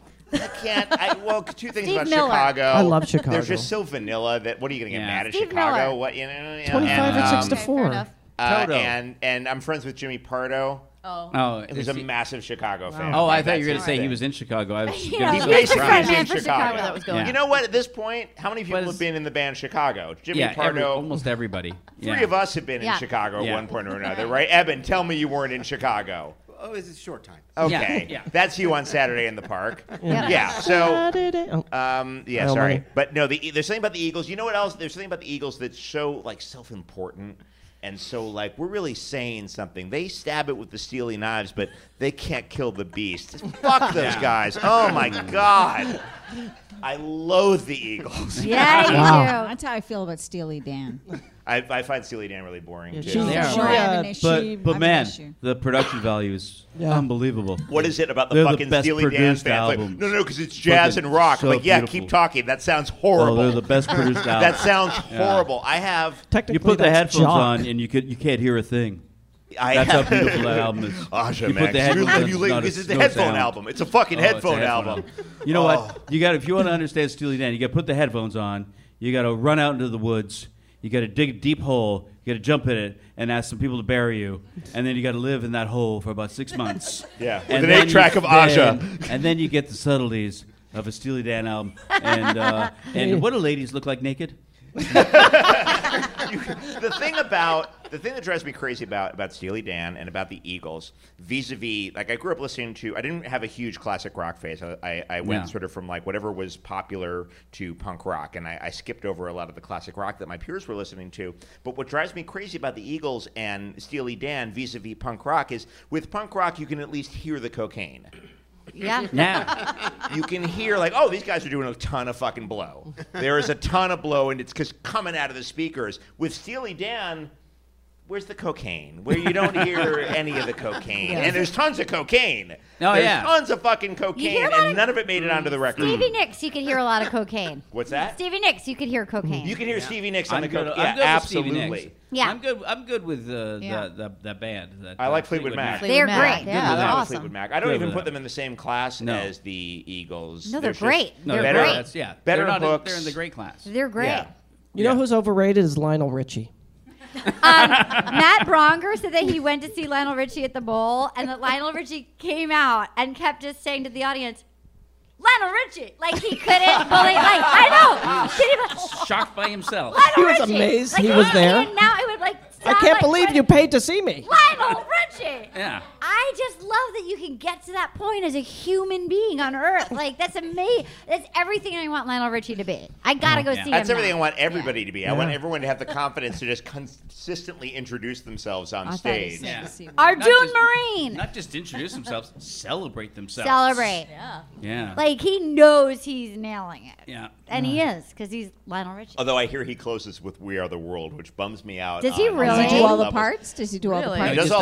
I can't. I, well, two things Steve about Miller. Chicago. I love Chicago. They're just so vanilla that what are you going to get Yeah. mad at Steve Chicago? Miller. What you know? you know, Twenty-five and, or six um, to Okay, four. fair enough. uh, Toto. and and I'm friends with Jimmy Pardo, Oh. Oh, who's is a he- massive Chicago fan. oh, I Like, thought you were going that's to say his he thing. was in Chicago. I was You gonna know, be He he's the basically front is man in for Chicago. Chicago. That was going. Yeah. You know what? At this point, how many people But have been in the band Chicago? Jimmy Yeah, every, Pardo. almost everybody. Three yeah. of us have been Yeah. in Chicago Yeah. at one point or another, right? Eben, tell me you weren't in Chicago. Oh, it's a short time. Okay, Yeah, yeah. that's you on Saturday in the park. Yeah. Yeah. So, Oh. um, yeah, Oh, sorry, money. but no, the, there's something about the Eagles. You know what else? There's something about the Eagles that's so like self-important. And so, like, we're really saying something. They stab it with the steely knives, but they can't kill the beast. Fuck those guys. Oh, my God. I loathe the Eagles. Yeah, you Wow. do. That's how I feel about Steely Dan. I, I find Steely Dan really boring, Yeah, too. she's- They are. she, I have uh, an issue. I But have but an man, issue. the production value is Yeah. unbelievable. What is it about the They're the fucking best Steely Dan produced fans? Like, albums. no, no, because it's jazz Fucking and rock. so I'm like, yeah, beautiful. keep talking. That sounds Oh, horrible. they're the best produced album. that sounds Yeah. horrible. I have. Technically, You put the that's headphones jock. on and you could you can't hear a thing. I That's how have, beautiful that album is. Asha You put Max, the you headphones live, on, you it's live. not a- This is the no headphone sound. album. It's a fucking Oh, it's a headphone album. You know Oh. what? You got if you want to understand Steely Dan, you got to put the headphones on. You got to run out into the woods. You got to dig a deep hole. You got to jump in it and ask some people to bury you, and then you got to live in that hole for about six months. Yeah, with and an then eight track you- of Asha. then- and then you get the subtleties of a Steely Dan album. And uh, and what do ladies look like naked? The thing about the thing that drives me crazy about about Steely Dan and about the Eagles, vis-a-vis, like I grew up listening to. I didn't have a huge classic rock phase. I, I, I went Yeah. sort of from like whatever was popular to punk rock, and I, I skipped over a lot of the classic rock that my peers were listening to. But what drives me crazy about the Eagles and Steely Dan vis-a-vis punk rock is with punk rock you can at least hear the cocaine. Yeah. Yeah. You can hear like, oh, these guys are doing a ton of fucking blow. There is a ton of blow, and it's just coming out of the speakers. With Steely Dan, where's the cocaine? Where you don't hear any of the cocaine, and there's tons of cocaine. Oh, there's yeah. tons of fucking You cocaine, hear a lot and of- none of it made it onto the record. Stevie Nicks, you could hear a lot of cocaine. What's that? Stevie Nicks, you could hear cocaine. You can hear Stevie Nicks on I'm the good, cocaine. I'm good Yeah, with Stevie absolutely. Nicks. Yeah. I'm good. I'm good with uh, Yeah. the, the that band. That, I uh, like Fleetwood Mac. They're Mac. great. Yeah, Good they're with that. awesome. Fleetwood Mac. I don't Good even with put that. them in the same class No. as the Eagles. No, they're There's great. just No, They're better- great. That's, yeah. better they're not. hooks. They're in the great class. They're great. Yeah. You know Yeah. who's overrated is Lionel Richie. Um, Matt Bronger said that he went to see Lionel Richie at the Bowl, and that Lionel Richie came out and kept just saying to the audience, "Lionel Richie," like he couldn't believe. Like I know, Couldn't even- Shocked by himself. Lionel He was Richie. amazed Like, he was and there. now it would like. I sound can't like believe when- you paid to see me. Lionel Richie. Yeah. I just love that you can get to that point as a human being on Earth. Like that's amazing. That's everything I want Lionel Richie to be. I gotta go yeah. see That's him. everything I now. want everybody to be. I Yeah. want everyone to have the confidence to just consistently introduce themselves on I thought he stage. said Yeah. to see me. Arjun Not just- Marine. Not just introduce themselves, celebrate themselves. Celebrate. Yeah. Yeah. Like he knows he's nailing it. yeah. And he is, because he's Lionel Richie. Although I hear he closes with "We Are the World," which bums me out. Does he on really? Does he many do all the levels. parts? Does he do all the Really? He parts? He does just all the does his part. He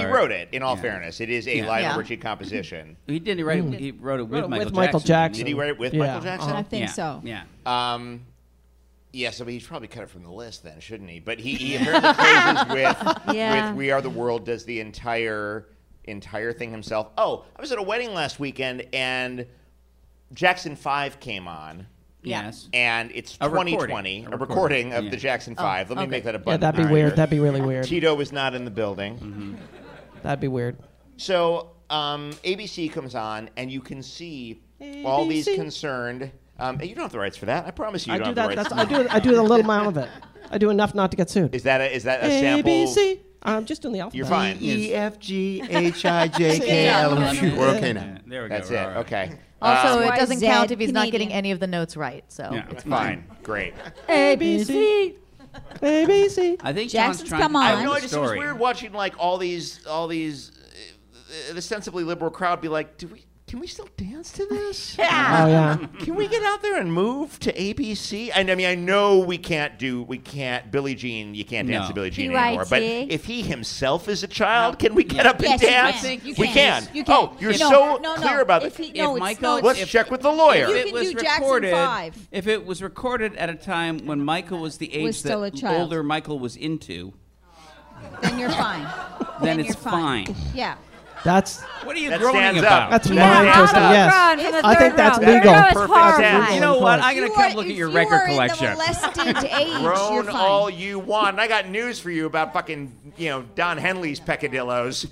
he part. wrote it. In all Yeah. fairness, it is a Yeah. Lionel Yeah. Richie composition. He didn't write it. He wrote it with, Wrote it Michael, with Michael Jackson. Did he write it with Yeah. Michael Jackson? Uh-huh. I think yeah. so. Yeah. Um, yeah, so he should probably cut it from the list then, shouldn't he? But he, he apparently closes with, Yeah. with "We Are the World," does the entire entire thing himself. Oh, I was at a wedding last weekend, and Jackson five came on. Yes. And it's A twenty recording. twenty, A a recording, recording of yeah. the Jackson five. Let me okay. make that Yeah, abundant. that'd be clear. weird. That'd be really weird. Tito was not in the building. Mm-hmm. That'd be weird. So um, A B C comes on, and you can see all these A B C. concerned. Um, you don't have the rights for that. I promise you, you I don't do have that. the That's, rights. I do. I do a little amount of it. I do enough not to get sued. Is that a, is that a A sample? B C. I'm just doing the alphabet. You're fine. E F G H I J K L M N O P. We're okay now. Yeah, there we That's go. it. All right. Okay. Also, Um, it doesn't Y Z count if he's not Canadian. getting any of the notes right. So Yeah. it's fine. Great. A B C. A B C. I think Jackson's John's trying come to on. I tell have no the idea. It was story. weird watching like all these, all these, uh, the ostensibly liberal crowd be like, "Do we? Can we still dance to this? Oh yeah. Can we get out there and move to A B C?" And I mean, I know we can't do, we can't. Billie Jean, you can't dance No. to Billie Jean P Y T. anymore. But if he himself is a child, can we get Yeah. up and Yes, you dance? can. I think you we can. can. You can. Oh, you're No, so no, no. clear about If it. he, no, If it's, Michael- no, it's, Let's if- check with the lawyer. You If can it was do Jackson recorded, five. if it was recorded at a time when Michael was the age Was still that a child. older Michael was into, then you're fine. then, Then it's you're fine. fine. Yeah. That's What are you That groaning stands up. about? that's Yeah, mind yeah, twisting. yeah. Yes. Run from the I think third that's row. legal. Third row is Perfect horrifying. sense. You know what? Of I'm going You to come are- look at if your you record are collection. In the molested age, you're Groan fine. all you want. And I got news for you about fucking, you know, Don Henley's peccadillos.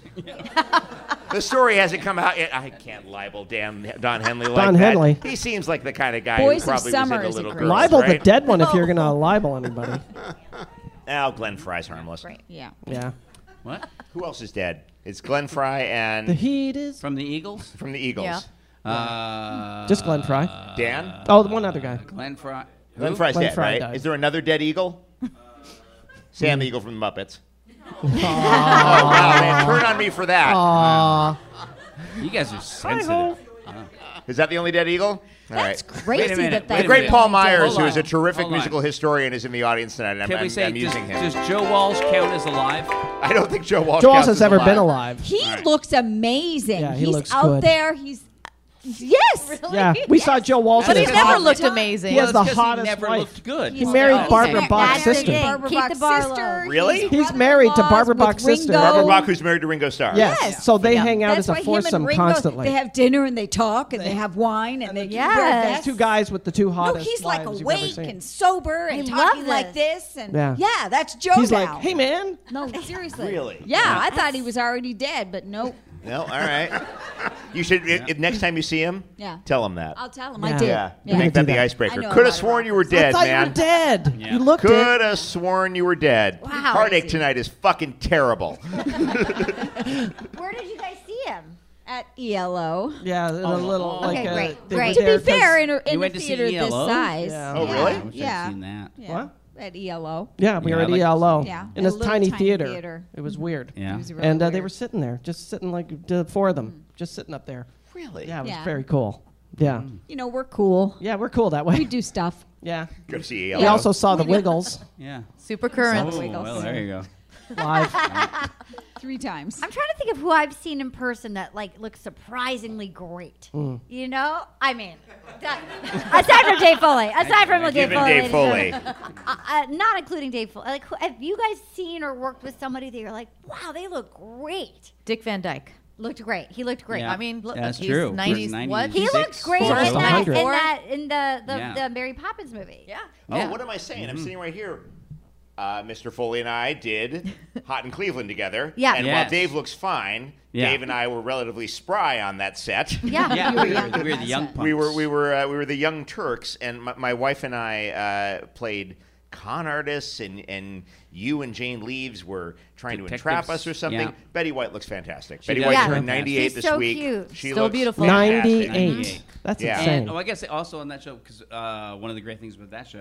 The story hasn't come out yet. I can't libel damn Don Henley like Don that. Henley. He seems like the kind of guy Boys who of probably Summer was is into a little great- girls, Libel the right? dead one if you're gonna libel anybody. Oh, Glenn Fry's harmless. Right. Yeah. Yeah. What? Who else is dead? It's Glenn Fry and The heat is. From the Eagles? from the Eagles. Yeah. Uh, Just Glenn Fry. Dan? Oh, the one other guy. Glenn Fry. Glenn Who? Fry's Glenn dead, Fry right? died. Is there another dead eagle? Sam the Eagle from the Muppets. Oh, wow, man. Turn on me for that. Aw. You guys are sensitive. Is that the only dead eagle? All That's right. crazy Wait a minute, that wait that's The great minute. Paul only dead. Myers, Hold who is a on. terrific Hold on. musical historian, is in the audience tonight. And I'm, Can we I'm, say, I'm does, using him. does Joe Walsh count as alive? I don't think Joe Walsh Joe counts Walsh has as ever alive. been alive. He Right. looks amazing. Yeah, he he's looks out good. there. He's yes. Yeah, we saw Joe Walsh. But in he's his never hot- looked amazing. He has Well, the it's 'cause hottest he never wife. looked good. He married Okay. Barbara That's Bach's the sister. thing. Barbara Keep the Bach's bar sister. low. Really? He's He's married to brother-in-laws Barbara with Bach's sister. Ringo. Barbara Bach, who's married to Ringo Starr. Yes. Yes. So they Yeah. hang out That's as why a him foursome and Ringo, constantly. They have dinner and they talk and they have wine and they Yes. wear These vests. Two guys with the two No, hottest he's like wives you've ever awake seen. and sober and I talking love like this. this and Yeah. yeah, that's Joe He's now. like, hey man, No, seriously. Really? Yeah, I thought he was already dead, but nope. No, all right. You should, if, if next time you see him, Yeah. tell him that. I'll tell him Yeah. I did. yeah. Yeah. Make that Do the that. icebreaker. I know Could a have lot sworn about you were this. dead, I thought man. you were dead. Yeah. You looked it. Could have sworn you were dead. Wow. Heartache Crazy. tonight is fucking terrible. Where did you guys see him? At E L O. Yeah, in a little Okay, like. uh, great, they great. were To there be fair, 'cause- in a, You in a went to see theater E L O? this size. Yeah. Oh, yeah. really? I wish I'd Yeah. seen that. Yeah. What? At E L O. Yeah, we Yeah, were I at like E L O Yeah, in in this a little tiny, tiny theater. theater. It was weird. Yeah. It was really And uh, they weird. were sitting there, just sitting like the four of them, just sitting up there. Really? Yeah, it was Yeah. very cool. Yeah, You know, we're cool. yeah, we're cool that way. We do stuff. Yeah. Go to see E We L O. also saw the Wiggles Yeah. Super current. Oh, well, there you go. live. Three times. I'm trying to think of who I've seen in person that like looks surprisingly great. Mm. You know, I mean, that- aside from Dave Foley, aside from Dave Given Foley, Dave Foley. uh, uh, not including Dave Foley. Like, who, have you guys seen or worked with somebody that you're like, wow, they look great? Dick Van Dyke. Looked great. He looked great. Yeah. I mean, look, Yeah, that's he's true. For nineties. What? He Six, looked great in Forrest that, in Gump. that in the the, Yeah. the Mary Poppins movie. Yeah. Oh, Yeah. what am I saying? Mm-hmm. I'm sitting right here. Uh, Mister Foley and I did Hot in Cleveland together. Yeah. And while Yes. Dave looks fine, Yeah. Dave and I were relatively spry on that set. Yeah. Yeah, You were we young. were, we were the young punks. We were we were uh, we were the young Turks, and my, my wife and I uh, played con artists, and, and you and Jane Leaves were trying to entrap Detectives. us or something. Yeah. Betty White looks fantastic. She Betty does White look turned fantastic. ninety-eight She's this so week. cute. She Still looks beautiful. fantastic. ninety-eight. That's Yeah. insane. And oh, I guess also on that show, because uh, one of the great things about that show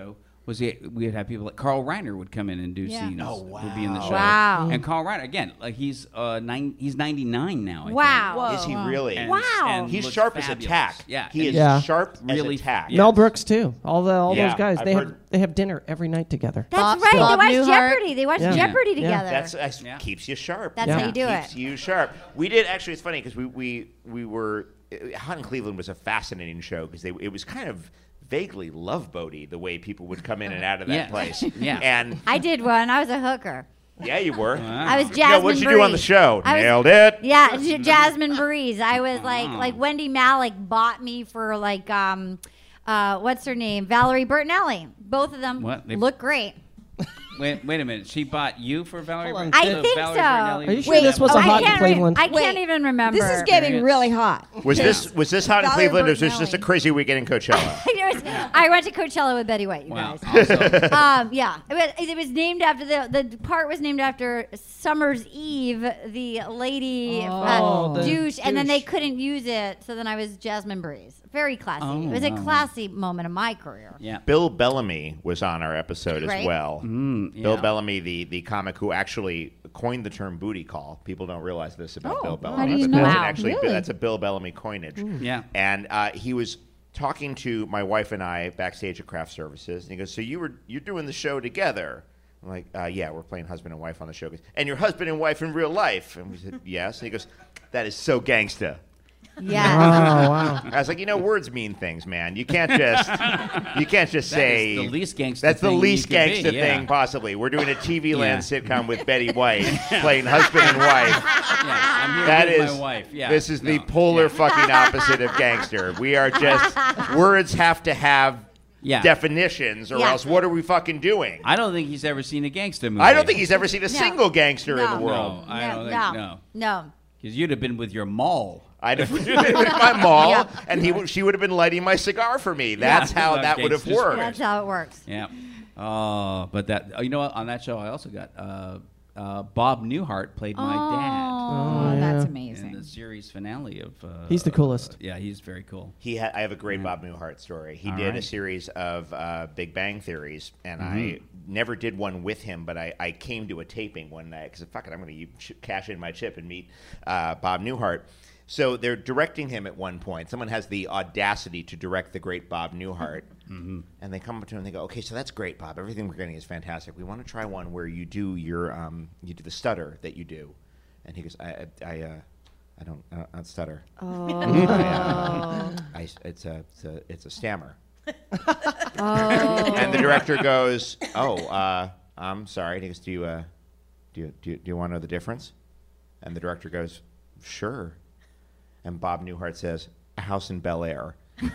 was he, we'd have people like Carl Reiner would come in and do Yeah. scenes. Oh, Would be in the show. Wow. And Carl Reiner again, like he's uh nine, he's ninety-nine now. I Wow. think. Is he wow. really? And- Wow. and He's looks sharp as a fabulous. tack. Yeah, He and is Yeah. sharp Really as a tack. yeah. Mel Brooks too. All the all Yeah, those guys. I've they have heard- they have dinner every night together. That's Bob- right. Bob they watch Newhart. Jeopardy. They watch Yeah. Jeopardy Yeah. together. That's that Yeah. keeps you sharp. That's Yeah. how you do keeps it. you sharp. We did actually. It's funny because we we we were uh, Hot in Cleveland was a fascinating show because they it was kind of vaguely love boaty the way people would come in and out of that Yeah. place. Yeah. And I did one. I was a hooker. yeah, you were. I was No, Jasmine what'd you Breeze. do on the show? I was- Nailed it. Yeah, J- Jasmine Breeze. I was like, like Wendy Malick bought me for like, um, uh, what's her name? Valerie Bertinelli. Both of them What? They- look great. Wait, wait a minute. She bought you for Valerie? Hold on. Bur- I so think Valerie so. Bertinelli Are you was sure in this that was a movie? Hot I in can't, re- Cleveland? I can't Wait, even remember. This is getting Very- really hot. Was this was this Hot in Valerie Cleveland or was this just a Bertinelli. crazy weekend in Coachella? It was- I went to Coachella with Betty White, you Wow. guys. Also, um, yeah, it was, it was named after the the part was named after Summer's Eve, the lady Oh, uh, the douche, and then they douche. couldn't use it, so then I was Jasmine Breeze. Very classy. Oh, it was a wow. classy moment of my career. yeah. Bill Bellamy was on our episode as Right. well. Mm, Bill yeah. Bellamy, the, the comic who actually coined the term booty call. People don't realize this about Oh, Bill how Bellamy. do you but know? that's an Wow, actually really? that's a Bill Bellamy coinage. Yeah. And uh, he was talking to my wife and I backstage at Craft Services, and he goes, "So you were you're doing the show together?" I'm like, uh, "Yeah, we're playing husband and wife on the show." He goes, "And you're husband and wife in real life?" And we said, "Yes." And he goes, "That is so gangsta." Yeah. Oh wow. I was like, you know, words mean things, man. You can't just you can't just That say is the least gangsta That's the thing you least could be, gangsta yeah. thing possibly. We're doing a T V land Yeah. sitcom with Betty White playing husband and wife. Yeah, I'm here That with is my wife. Yeah. this is the No. polar Yeah. fucking opposite of gangster. We are just words have to have Yeah. definitions, or Yeah. else what are we fucking doing? I don't think he's ever seen a gangster movie. I don't think he's ever seen a single gangster in No. the world. No, I don't think no. no. No. Because you'd have been with your mall. I'd have been with my mall, Yeah. and he would, she would have been lighting my cigar for me. That's Yeah. how How that would have gangsters worked. That's how it works. Yeah. Oh, but that oh, you know what? On that show, I also got uh, uh, Bob Newhart played my Oh, Oh, that's yeah. dad in amazing. the series finale of. Uh, He's the coolest. uh, yeah, he's very cool. He ha- I have a great Bob Newhart story. He All did a right. series of uh, Big Bang Theories, and Mm-hmm. I never did one with him, but I, I came to a taping one night because, fuck it, I'm going to ch- cash in my chip and meet uh, Bob Newhart. So they're directing him at one point. Someone has the audacity to direct the great Bob Newhart. Mm-hmm. And they come up to him and they go, "Okay, so that's great, Bob. Everything we're getting is fantastic. We want to try one where you do your um, you do the stutter that you do." And he goes, "I I I, uh, I don't I don't, I don't stutter. Oh. I, uh, I, it's a it's a it's a stammer." Oh. And the director goes, "Oh, uh, I'm sorry." And he goes, "Do you uh, do you, do you, do you want to know the difference?" And the director goes, "Sure." And Bob Newhart says, "A House in Bel Air."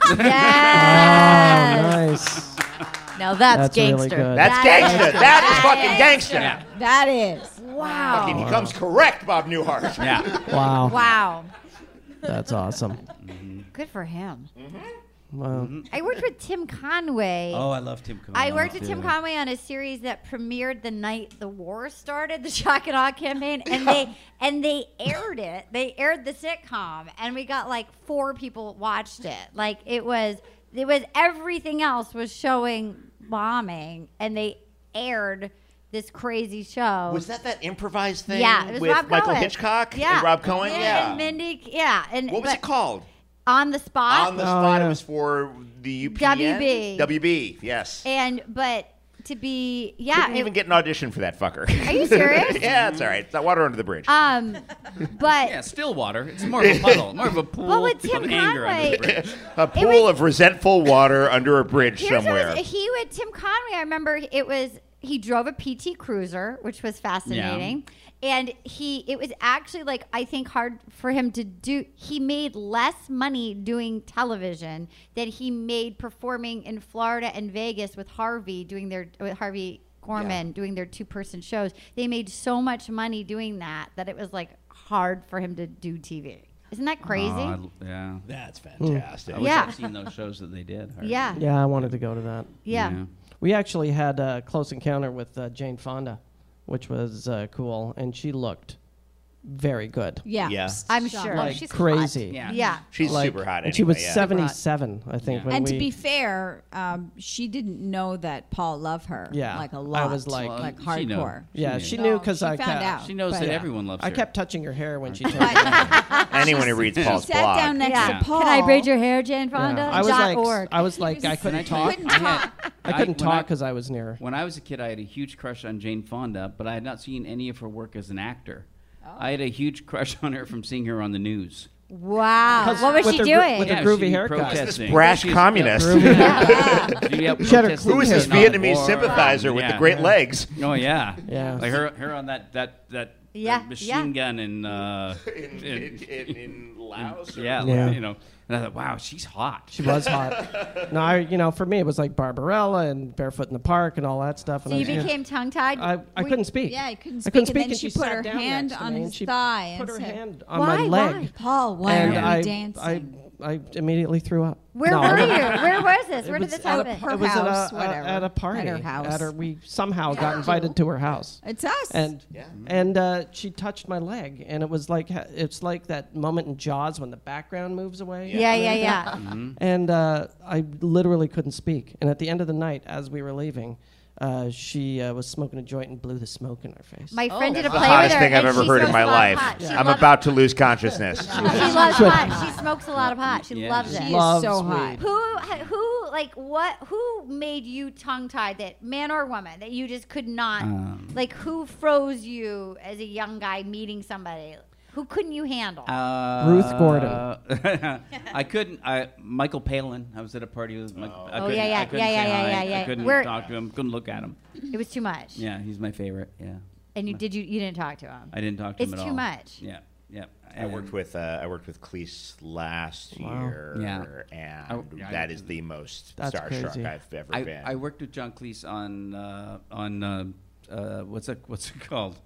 Yes. Nice. Now that's, That's really gangster. good. That's That gangsta. is- That is fucking gangsta. Yeah. That is. Wow. Fucking, he comes correct, Bob Newhart. Yeah. Wow. Wow. That's awesome. Good for him. Wow. I worked with Tim Conway. Oh, I love Tim Conway. I worked with Tim too. Conway on a series that premiered the night the war started, the Shock and Awe campaign, and they and they aired it. They aired the sitcom, and we got like four people watched it. Like it was, it was everything else was showing bombing, and they aired this crazy show. Was that that improvised thing yeah, it was with Rob Michael Cohen. Hitchcock Yeah, and Rob Cohen? and, Yeah. and Mindy. Yeah, and What was but it called? On the spot. On the Oh, spot. yeah. It was for the U P N? W B. W B, yes. and but to be yeah. Couldn't it- even get an audition for that fucker. Are you serious? Yeah, it's all right. It's not water under the bridge. Um, but Yeah, still water. It's more of a puddle, more of a pool Well, with Tim of anger under the Conway- bridge. a pool was- of resentful water under a bridge here's what somewhere. it was, he would Tim Conway. I remember it was he drove a P T Cruiser, which was fascinating. And he, it was actually like, I think hard for him to do. He made less money doing television than he made performing in Florida and Vegas with Harvey doing their, with Harvey Korman doing their two person shows. They made so much money doing that that it was like hard for him to do T V. Isn't that crazy? Oh, I- yeah. That's fantastic. I wish Yeah. I'd seen those shows that they did. Harvey. yeah. Yeah, I wanted to go to that. Yeah. We actually had a close encounter with uh, Jane Fonda, which was uh, cool, and she looked very good. Yeah. Yeah. I'm So- sure. Like She's crazy. Yeah. hot. Yeah. She's Like, super hot. and she was anyway, yeah. seventy-seven, I think. Yeah. When And we, to be fair, um, she didn't know that Paul loved her. Yeah. Like a I lot. was like- like Well, she knew. hardcore. yeah, She she knew. knew No, because she I found kept, out. She knows But- that Yeah. everyone loves I her. kept touching her hair when she told me. that. Anyone who reads She Paul's sat blog. down next Yeah. to Paul. Can I braid your hair, Jane Fonda? Yeah. I was Dot like, org. I was like, I couldn't talk. couldn't I had- I couldn't when I- talk because I was near her. When I was a kid, I had a huge crush on Jane Fonda, but I had not seen any of her work as an actor. I had a huge crush on her from seeing her on the news. Wow. 'Cause What was with she her gr- doing? with her Yeah, groovy she'd be haircut. protesting. brash She's- communist. Yeah. Yeah. She'd be out She had her protesting Who is this Vietnam Vietnamese War. sympathizer with the Yeah. great legs? Oh yeah, Yeah. Like her, her on that that that, Yeah, that machine yeah. gun in, uh, In, in, in, in Laos? or- yeah, Yeah. you know. And I thought, wow, she's hot. She was hot. No, I, you know, for me, it was like Barbarella and Barefoot in the Park and all that stuff. And So I you was, yeah. became tongue-tied? I, I Were- couldn't speak. Yeah, he couldn't I speak. couldn't and speak, then and she she put sat her down hand next to on me, his and she thigh and put her said, hand on Why? my leg. Why? Paul, why And are you I, dancing? I, I immediately threw up. Where No, were it- you? Where was this? it Where did was this at a- happen? Her it was house, at a, whatever. at a party. At her house. her, we somehow got invited to her house. It's us. And Yeah. and uh, she touched my leg, and it was like ha- it's like that moment in Jaws when the background moves away. Yeah, yeah, yeah. And uh, I literally couldn't speak. And at the end of the night, as we were leaving, uh, she uh, was smoking a joint and blew the smoke in her face. My friend did a The play hottest with her. thing I've and ever she heard in smokes my a lot of life. pot. She I'm loves- about to lose consciousness. She loves pot. She smokes a lot of pot. She Yeah. loves she it. is Loves so weed. hot. Who, who, like, what? Who made you tongue-tied? That man or woman that you just could not, Um. like, who froze you as a young guy meeting somebody? Who couldn't you handle? Uh, Ruth Gordon. I couldn't. I Michael Palin. I was at a party with Michael. I Oh, couldn't- yeah, yeah, I couldn't yeah, say yeah, yeah, hi. yeah, yeah. I couldn't Where- talk to him. Couldn't look at him. It was too much. Yeah, he's my favorite. Yeah, And you did you you didn't talk to him. I didn't talk to It's him at too all. much. Yeah, yeah. I worked with uh, I worked with Cleese last year, Yeah. and Oh, yeah, that I- is the most That's starstruck crazy. I've ever I, been. I worked with John Cleese on uh, on uh, uh, what's it what's it called?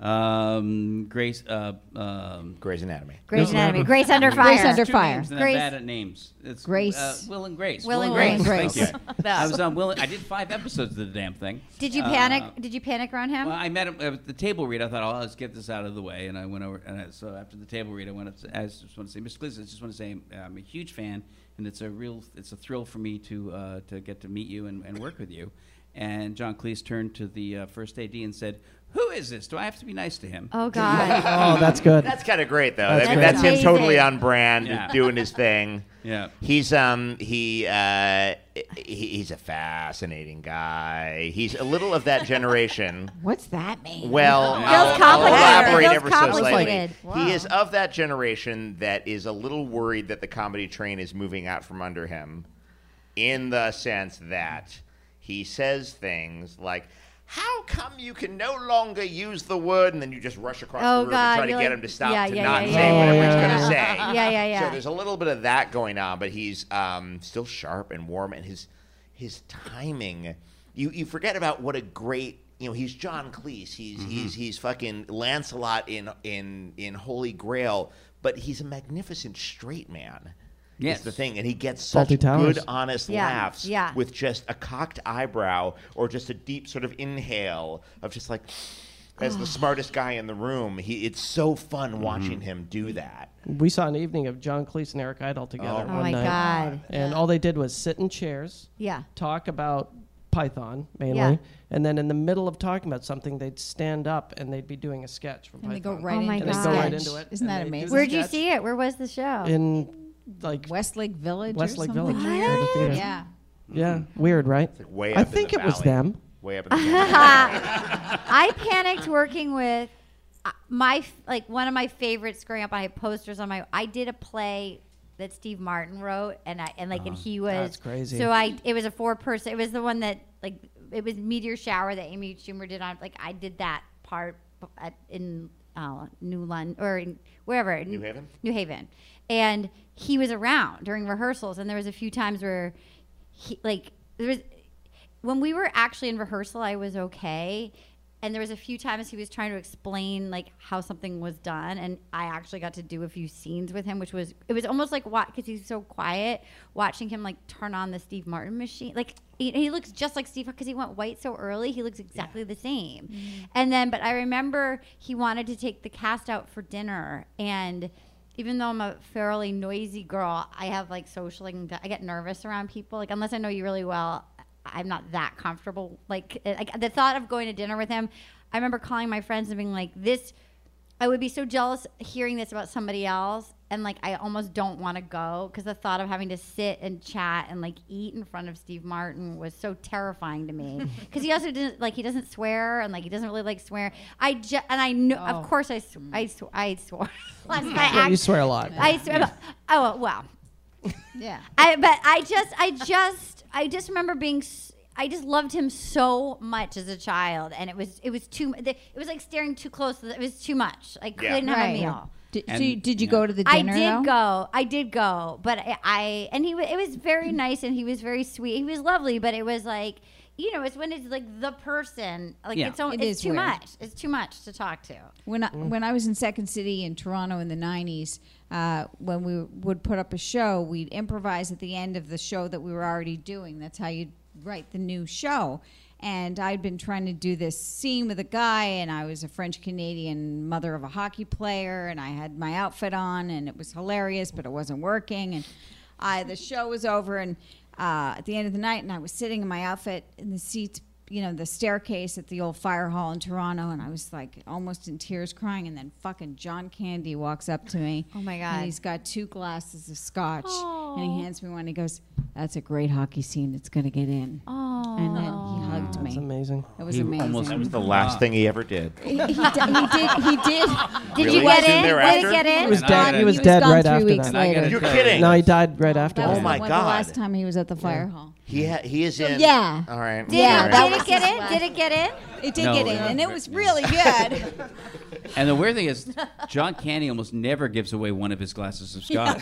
Um, Grace. Uh, um, Grey's Anatomy. Grey's Anatomy. Grace Under Fire. Grace Under two Fire. names, and Grace- I'm bad at names. It's Grace. Uh, Will and Grace. Will and Grace. Thank you. No. I was on Will. And, I did five episodes of the damn thing. Did you Uh, panic? Did you panic around him? Well, I met him at the table read. I thought, oh, let's get this out of the way, and I went over. And I, so after the table read, I went up. To, I just want to say, Mister Cleese, I just want to say I'm a huge fan, and it's a real, it's a thrill for me to uh, to get to meet you and, and work with you. And John Cleese turned to the uh, first A D and said, "Who is this? Do I have to be nice to him?" oh God. Oh, that's good. That's kind of great, though. That's I mean, great. that's him Amazing. totally on brand, Yeah. doing his thing. Yeah. He's um he uh he, he's a fascinating guy. He's a little of that generation. What's that mean? Well, Feels I'll, I'll complicated. elaborate Feels ever so slightly. complicated. He is of that generation that is a little worried that the comedy train is moving out from under him, in the sense that he says things like, "How come you can no longer use the word?" And then you just rush across Oh, the room God, and try to you're get like- him to stop yeah, to yeah, not yeah, say yeah, whatever yeah, he's yeah. going to say. Yeah, yeah, yeah. So there's a little bit of that going on, but he's um, still sharp and warm, and his his timing. You you forget about what a great. You know, he's John Cleese. He's Mm-hmm. he's he's fucking Lancelot in in in Holy Grail, but he's a magnificent straight man. Yes. Is the thing, and he gets such Fawlty Towers. good, honest Yeah, laughs yeah. with just a cocked eyebrow or just a deep sort of inhale of just like, as the smartest guy in the room. He it's so fun Mm-hmm. watching him do that. We saw an evening of John Cleese and Eric Idle together Oh, Oh one my night. God. And all they did was sit in chairs, Yeah. talk about Python mainly, Yeah. and then in the middle of talking about something, they'd stand up and they'd be doing a sketch from And they go Python. right Oh my into and the they go right God. into it. Isn't and that they do amazing? the Where'd you sketch see it? Where was the show? in like Westlake Village Westlake or something? Village. Yeah, the theater. Yeah. Yeah, weird, right? It's like way I up in think the it was valley. them. Way up in the valley. I panicked working with uh, my f- like one of my favorites growing up. I had posters on my. I did a play that Steve Martin wrote, and I and like and he was that's crazy. So I it was a four person. It was the one that like it was Meteor Shower that Amy Schumer did on. Like I did that part at, in uh, New London or in, wherever in New Haven? New Haven, and he was around during rehearsals, and there was a few times where he like there was when we were actually in rehearsal, I was okay. and there was a few times he was trying to explain like how something was done, and I actually got to do a few scenes with him, which was it was almost like what because he's so quiet, watching him like turn on the Steve Martin machine. Like he, he looks just like Steve because he went white so early. He looks exactly yeah. the same. Mm-hmm. And then, but I remember he wanted to take the cast out for dinner, and even though I'm a fairly noisy girl, I have like social. I get nervous around people. Like unless I know you really well, I'm not that comfortable. Like, like the thought of going to dinner with him, I remember calling my friends and being like, this, I would be so jealous hearing this about somebody else. And like, I almost don't want to go because the thought of having to sit and chat and like eat in front of Steve Martin was so terrifying to me. Because he also didn't like, he doesn't swear and like, he doesn't really like swear. I just, and I know, oh. of course I, sw- I, sw- I swore. Yeah, you swear a lot. I swear. Oh, well. Yeah. I, but I just, I just, I just remember being, I just loved him so much as a child, and it was, it was too, it was like staring too close. It was too much. I couldn't yeah. have right. a meal. Did, And, so you, did you yeah. go to the dinner? I did though? go. I did go, but I, I and he, it was very nice, and he was very sweet. He was lovely, but it was like, you know, it's when it's like the person, like Yeah. it's, so, It it's is too weird. much. It's too much to talk to. When I, when I was in Second City in Toronto in the nineties, uh, when we would put up a show, we'd improvise at the end of the show that we were already doing. That's how you'd write the new show. And I'd been trying to do this scene with a guy, and I was a French-Canadian mother of a hockey player, and I had my outfit on, and it was hilarious, but it wasn't working. And I, the show was over, and uh, at the end of the night, and I was sitting in my outfit in the seats, you know, the staircase at the old fire hall in Toronto, and I was like almost in tears crying, and then fucking John Candy walks up to me. Oh, my God. And he's got two glasses of scotch, and he hands me one, and he goes, "That's a great hockey scene. It's going to get in." Oh. And then he hugged That's me. amazing. It was He amazing. almost- That was the last thing he ever did. he, he, d- he did. He did. Did Really? you get Soon in? Did thereafter? you get in? He was And I dead. gotta- He was He was dead gone right three after weeks that. later. You're kidding. No, he died right after That Oh was that. my the, God. The last time he was at the fire hall. He ha- he is in. Yeah. All right. Did, Yeah, it, that did was it get his in? last- Did it get in? It did No, get in, yeah. and it was really good. And the weird thing is, John Candy almost never gives away one of his glasses of scotch.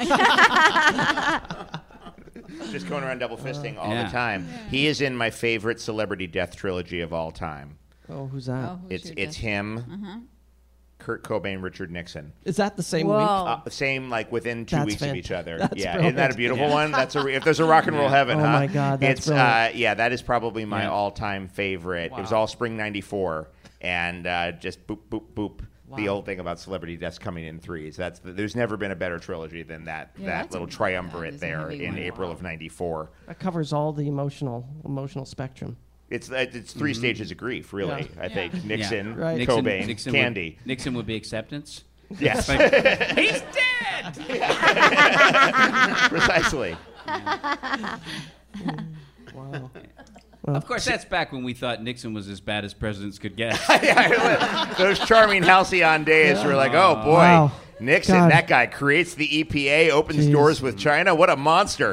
Just going around double fisting all Yeah. the time. He is in my favorite celebrity death trilogy of all time. Oh, who's that? Oh, who's It's your it's guess? him, Kurt Cobain, Richard Nixon. Is that the same Whoa. week? Uh, same like within two That's weeks fan- of each other. that's Yeah, isn't that a brilliant. beautiful Yeah. one? That's a re- if there's a rock and roll Yeah. heaven, Oh huh? my God, that's it's uh, brilliant. yeah, that is probably my Yeah. all-time favorite. It was Wow. all spring ninety-four, and uh, just boop boop boop. The Wow. old thing about celebrity deaths coming in threes. That's the, there's never been a better trilogy than that. Yeah, that that's little a- triumvirate that is a there heavy in one. April of ninety-four. That covers all the emotional emotional spectrum. It's it's 3 stages of grief, really. Yeah. I think Nixon, Right. Nixon, Cobain, Nixon Candy. Would, Nixon would be acceptance. Yes, He's dead. precisely. Wow. Of course, that's back when we thought Nixon was as bad as presidents could get. Yeah, those charming halcyon days were like, oh boy, Wow. Nixon, God. that guy creates the E P A, opens Jeez. doors with China. What a monster!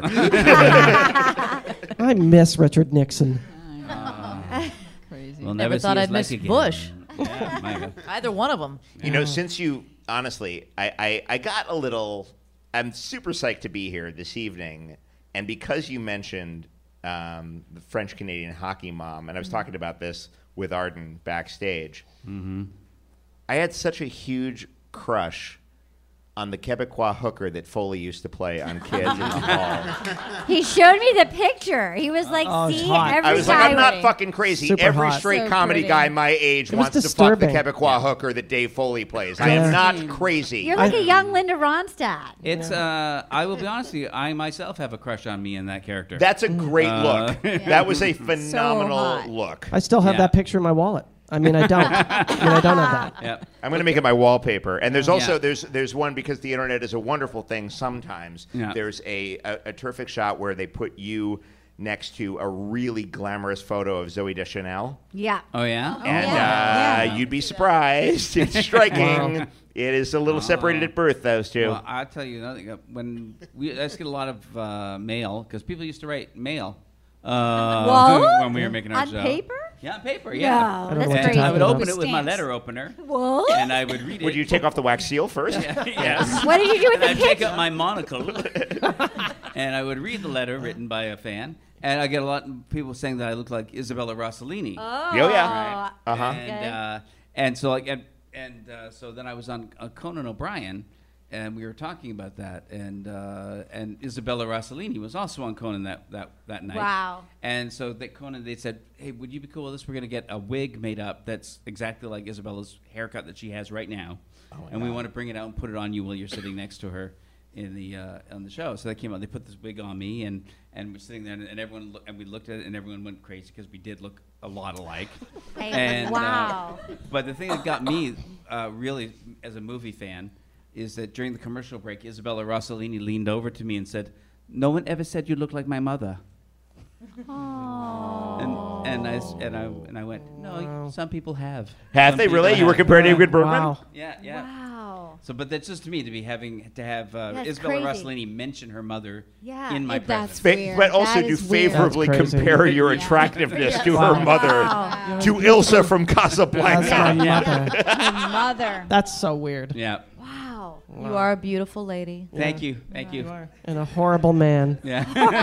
I miss Richard Nixon. Crazy. We'll Never never thought see his I'd like miss again. Bush. Yeah, my God. Either one of them. You know, since you honestly, I, I, I got a little. I'm super psyched to be here this evening, and because you mentioned um, the French Canadian hockey mom, and I was talking about this with Arden backstage. Mm-hmm. I had such a huge crush on the Quebecois hooker that Foley used to play on Kids in the Hall. He showed me the picture. He was like, Oh, it's see, hot. every I was like, guy. I'm not fucking crazy. Super Every hot. straight So comedy pretty. guy my age It was wants to fuck the disturbing. Quebecois hooker that Dave Foley plays. I Yeah. am not crazy. You're like I- a young Linda Ronstadt. It's. Uh, I will be honest with you. I myself have a crush on me in that character. That's a great Uh, look. That was a phenomenal hot. look. I still have Yeah. that picture in my wallet. I mean, I don't. I mean, I don't have that. yeah. I'm going to make it my wallpaper. And there's also Yeah. there's there's one because the internet is a wonderful thing. Sometimes Yeah. there's a, a a terrific shot where they put you next to a really glamorous photo of Zooey Deschanel. Yeah. Oh yeah. And yeah. uh, Yeah. you'd be surprised. It's striking. It is a little separated at birth, those two. Well, I'll tell you another thing. When we I used to get a lot of uh, mail because people used to write mail uh, What? when we were making our On show. paper? Yeah, on paper. No, Yeah. I don't know that's what you're crazy. I would talking open about. it with my Stamps. letter opener, What? and I would read it. Would you take off the wax seal first? yes. What did you do with And the I'd take picture? up my monocle, and I would read the letter written by a fan, And I get a lot of people saying that I look like Isabella Rossellini. Oh, Yeah, yeah. Right. Uh-huh. And Okay. uh, and so like and, and uh, so then I was on uh, Conan O'Brien, and we were talking about that, and uh, and Isabella Rossellini was also on Conan that that, that night. Wow. And so they, Conan, they said, "Hey, would you be cool with this? We're gonna get a wig made up that's exactly like Isabella's haircut that she has right now, and we want to bring it out and put it on you while you're sitting next to her." In the uh, on the show, so they came out. They put this wig on me, and and we're sitting there, and, and everyone look, and we looked at it, and everyone went crazy because we did look a lot alike. Hey, And, uh, wow. but the thing that got me uh, really as a movie fan is that during the commercial break, Isabella Rossellini leaned over to me and said, "No one ever said you look like my mother." Oh. And and I s- and I and I went, "No, Wow. some people have." Have Some they people really? You were have." compared to Ingrid Bergman? Wow. Yeah, yeah. Wow. So, but that's just to me to be having to have uh, That's Isabella crazy. Rossellini mention her mother Yeah, in my it- that's presence. Fa- Weird. but also That to is weird. favorably That's crazy. compare your Yeah. attractiveness to Wow. her mother, Wow. to Ilsa from That's my Casablanca. mother. Her mother. That's so weird. Yeah. Wow. You are a beautiful lady. Thank you. Thank you. And a horrible man. Yeah.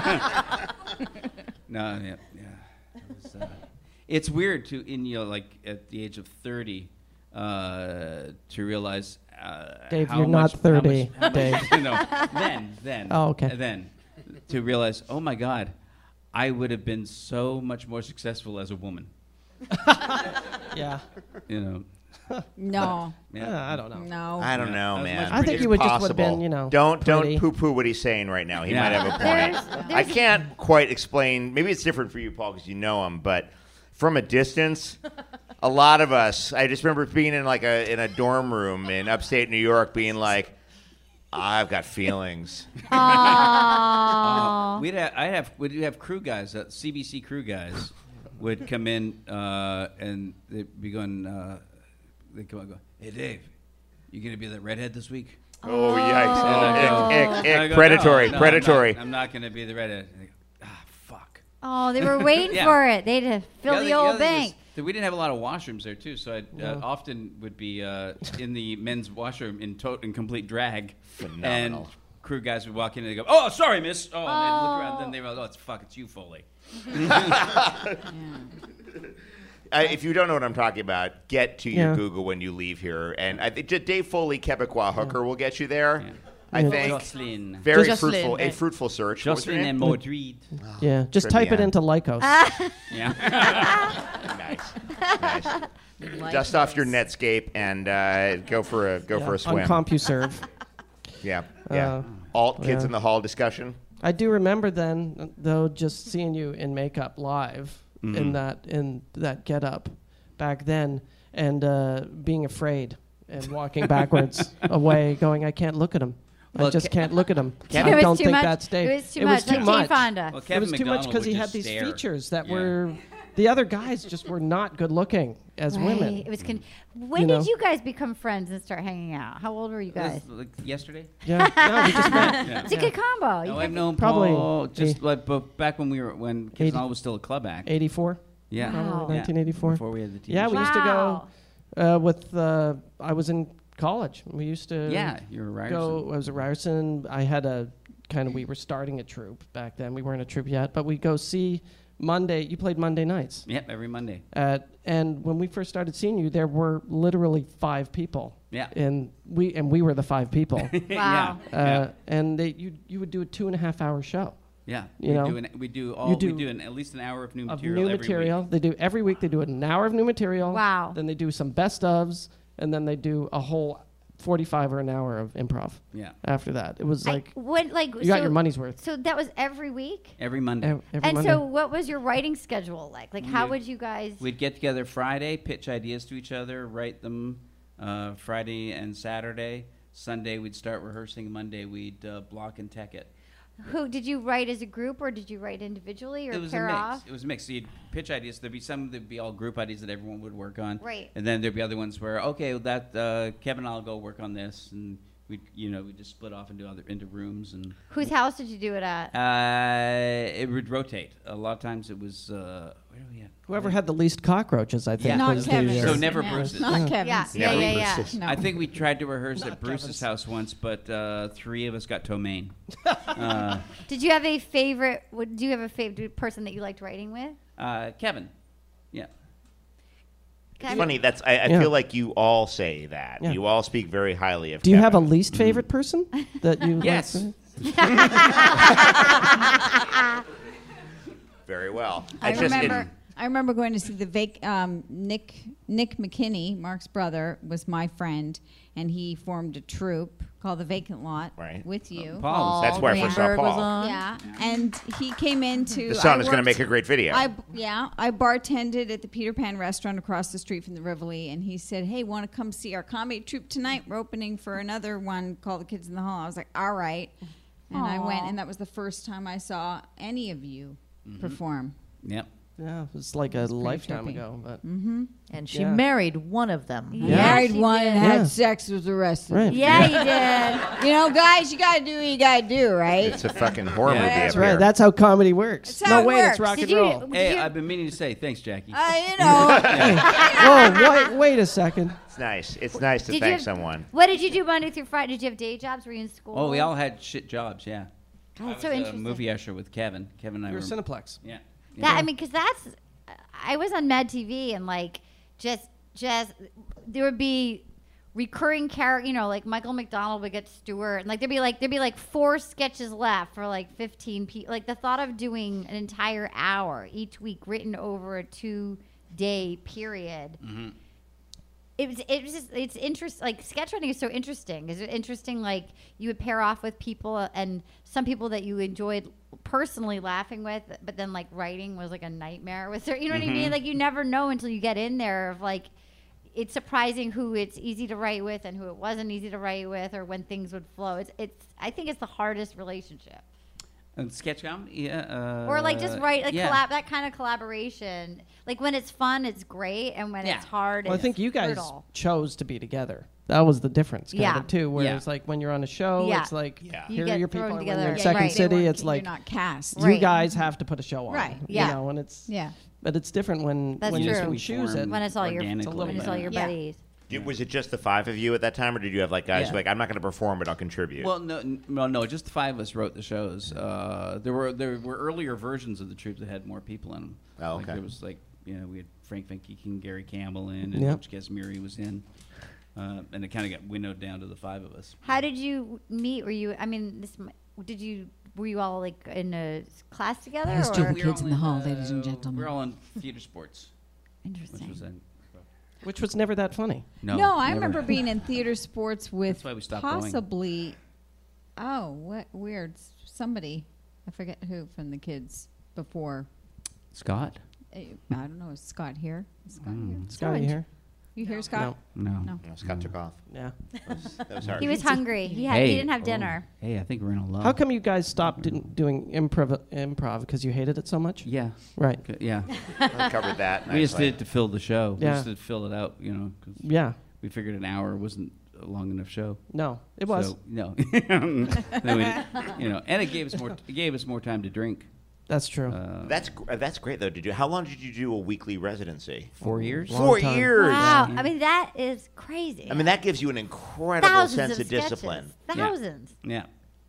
no, yeah, yeah. It was, uh, it's weird to, in you know, like at the age of thirty, uh, to realize. Uh, Dave, how you're much, not thirty, how much- Dave. you know, then, then. Oh, okay. Then, to realize, oh my God, I would have been so much more successful as a woman. Yeah. You know. No. Yeah. Uh, I don't know. No. I don't Yeah. know, That was man. much I think It's you would just would've possible. been, you know, Don't pretty. don't poo-poo what he's saying right now. He Yeah. might have a point. There's- I there's- can't quite explain. Maybe it's different for you, Paul, because you know him. But from a distance, a lot of us. I just remember being in like a in a dorm room in upstate New York, being like, "I've got feelings." Aww. We'd have, I'd have, we'd have crew guys, uh, C B C crew guys, would come in uh, and they'd be going, uh, they'd come out and go, "Hey Dave, you gonna be that redhead this week?" Oh, yikes! And I go- Oh, ick, ick, and ick. I go, Predatory, "No, no, predatory. I'm not, I'm not gonna be the redhead. And they go, ah, fuck. Oh, they were waiting Yeah. for it. They'd have fill other- the old other thing bank. was that we didn't have a lot of washrooms there too, so I uh, No. often would be uh, in the men's washroom in to- in complete drag. Phenomenal. And crew guys would walk in and they go, "Oh, sorry, miss." Oh, and they'd look around. Then they were, "Oh, it's fuck, it's you, Foley." I, if you don't know what I'm talking about, get to your Yeah. Google when you leave here, and I think just Dave Foley Quebecois hooker will get you there. Yeah. I Yeah. think Jocelyn. very Jocelyn, fruitful, a right. fruitful search. What was her Jocelyn name? and Madrid. Yeah. Just Trivia. type it into Lycos. Yeah. Nice, nice. Dust off your Netscape and uh, go for a go Yeah, for a swim. On CompuServe. yeah, yeah. Uh, Alt kids yeah. in the hall discussion. I do remember then, though, just seeing you in makeup live Mm-hmm. in that in that get up back then, and uh, being afraid and walking backwards away, going, "I can't look at him. I Well, just Ke- can't look at him. It I was don't too think much. that's Dave. It was too It much. was too Like much. Jane Fonda. Well, It Kevin was too much McDonald because would he had just these stare. features that Yeah. were. The other guys just were not good looking as Right. women. It was. Con- when You did know? you guys become friends and start hanging out? How old were you guys? This, like yesterday. Yeah, no, we just met. Yeah. It's a good combo. You No, guys- I've known Probably Paul just eight- like but back when we were when eighty- Kizanal was still a club act. eighty-four. Yeah. Wow. Yeah. nineteen eighty-four. Before we had the T V Yeah, we show. used to Wow. go uh, with. Uh, I was in college. We used to. Yeah, you were Ryerson. Go. I was at Ryerson. I had a kind of. We were starting a troupe back then. We weren't a troupe yet, but we go see Monday. You played Monday nights. Yep, every Monday. At, and when we first started seeing you, there were literally five people. Yeah. And we and we were the five people. Wow. yeah. uh, and they, you you would do a two and a half hour show yeah. you we know, do, an, we do all you do we do an, at least an hour of new of material new every material. week. They do every week. They do an hour of new material. Wow. Then they do some best ofs, and then they do a whole forty-five or an hour of improv. Yeah. After that, it was I- like when, like, you got so- your money's worth. So that was every week. Every Monday. ev- Every And Monday. so, what was your writing schedule like? Like, how We- would you guys? We'd get together Friday, pitch ideas to each other, write them uh, Friday and Saturday. Sunday we'd start rehearsing. Monday we'd uh, block and tech it. Who did you write as a group, or did you write individually, or It was a pair mix. off? It was a mix. So you'd pitch ideas. There'd be some that'd be all group ideas that everyone would work on. Right. And then there'd be other ones where, okay, well, that uh, Kevin and I'll go work on this, and we, you know, we just split off into other into rooms, and Whose house did you do it at? uh, it would rotate. A lot of times it was uh, where are we at? Whoever had the least cockroaches, I think, Yeah. Not was Kevin. the. So uh, never Yeah. Bruce's. Not Kevin's. Yeah, yeah, Never yeah, yeah. Bruce's. No. I think we tried to rehearse Not at Bruce's Kevin's. house once, but uh, three of us got ptomaine. uh, Did you have a favorite? What, do you have a favorite person that you liked writing with? uh, Kevin. Yeah. It's funny. That's I, I Yeah. feel like you all say that. Yeah. You all speak very highly of. Do you have a Kevin. least favorite person that you? like Yes. to- Very well. I It's just- it- remember. I remember going to see the vac- um, Nick Nick McKinney, Mark's brother, was my friend, and he formed a troupe called the Vacant Lot Right. with you. Paul. That's where I first saw Greenberg was Paul. on. Yeah, and he came into. The son I is going to worked- make a great video. I yeah, I bartended at the Peter Pan restaurant across the street from the Rivoli, and he said, "Hey, want to come see our comedy troupe tonight? We're opening for another one called The Kids in the Hall." I was like, "All right," and I went, Aw. and that was the first time I saw any of you perform. Yep. Yeah, it was like a pretty lifetime trippy. ago, but Mm-hmm. And she Yeah. married one of them. Yeah. Married she one did. and Yeah. had sex with the rest of right. them. Yeah, you did. You know, guys, you got to do what you got to do, right? It's a fucking horror Yeah. movie That's up Right, here. that's how comedy works. That's how no it way, works. that's rock Did and you? roll. Did Hey, you- I've been meaning to say thanks, Jackie. Uh, you know, Whoa, wait, wait a second. It's nice. It's nice to Did thank you- someone. What did you do Monday through Friday? Did you have day jobs? Were you in school? Oh, we all had shit jobs. Yeah. God, I that's was so a interesting. movie usher with Kevin. Kevin and I You're were. Cineplex. Yeah. That I mean, because that's I was on Mad T V and like just just there would be recurring character, you know, like Michael McDonald would get Stewart, and like there'd be like there'd be like four sketches left for like fifteen people. Like the thought of doing an entire hour each week written over a two day period. Mm-hmm. It was. It was just. It's interesting. Like sketch writing is so interesting. Is it interesting? Like you would pair off with people, and some people that you enjoyed personally laughing with, but then like writing was like a nightmare with her. You know what I mean? Like you never know until you get in there. Of like, it's surprising who it's easy to write with and who it wasn't easy to write with, or when things would flow. It's. It's. I think it's the hardest relationship. And sketch comedy, yeah. Uh, Or like just write like yeah. collab that kind of collaboration. Like when it's fun, it's great, and when Yeah. it's hard, Well, I it's think you guys brutal. chose to be together. That was the difference, kind Yeah. of, too. Where Yeah. it's like when you're on a show, Yeah. it's like, Yeah. You here get are your thrown people. And when together. you're in Yeah, Second right. They City, weren't- it's like, you're not cast. you Right. guys have to put a show on. Right. You Yeah. know, and it's, Yeah. but it's different when, That's when you true. just We choose it. formed when it's all your organically. when it's all your Yeah. buddies. Did- Was it just the five of you at that time, or did you have like guys Yeah. who like I'm not going to perform, but I'll contribute? Well, no, n- no, no. Just the five of us wrote the shows. Uh, there were there were earlier versions of the troops that had more people in them. Oh, Like okay. there was like you know we had Frank Finke and Gary Campbell in, and Yep. Coach Casimiri was in, uh, and it kind of got winnowed down to the five of us. How did you meet? Were you? I mean, this. m- Did you? Were you all like in a s- class together? Let's do Or? the Kids in the Hall, ladies and uh, gentlemen. We're all in theater sports, which Interesting. was in, Which was never that funny. no. No, I never. remember being in theater sports with That's why we stopped going. possibly. Oh, what weird! Somebody, I forget who from the kids before. Scott. Uh, I don't know. Is Scott here? Is Scott here? Scott, you here? You hear Scott? No. No. No, Scott took off. Yeah. That was, that was hard. He was hungry. He had. Hey, He didn't have oh, dinner. Hey, I think we're in a love. How come you guys stopped din- doing improv improv because you hated it so much? Yeah. Right. C- Yeah. I covered that. We just nicely. did it to fill the show. We Yeah. just did to fill it out, you know, 'cause Yeah. we figured an hour wasn't a long enough show. No, it was. So, no. Then we did- you know, and it gave us more. It gave us more time to drink. That's true. Uh, That's gr- that's great though. Did you? How long did you do a weekly residency? four years. Long Four time. years. Wow. I mean, that is crazy. I mean, that gives you an incredible thousands sense of, of, sketches. discipline. Thousands. Yeah.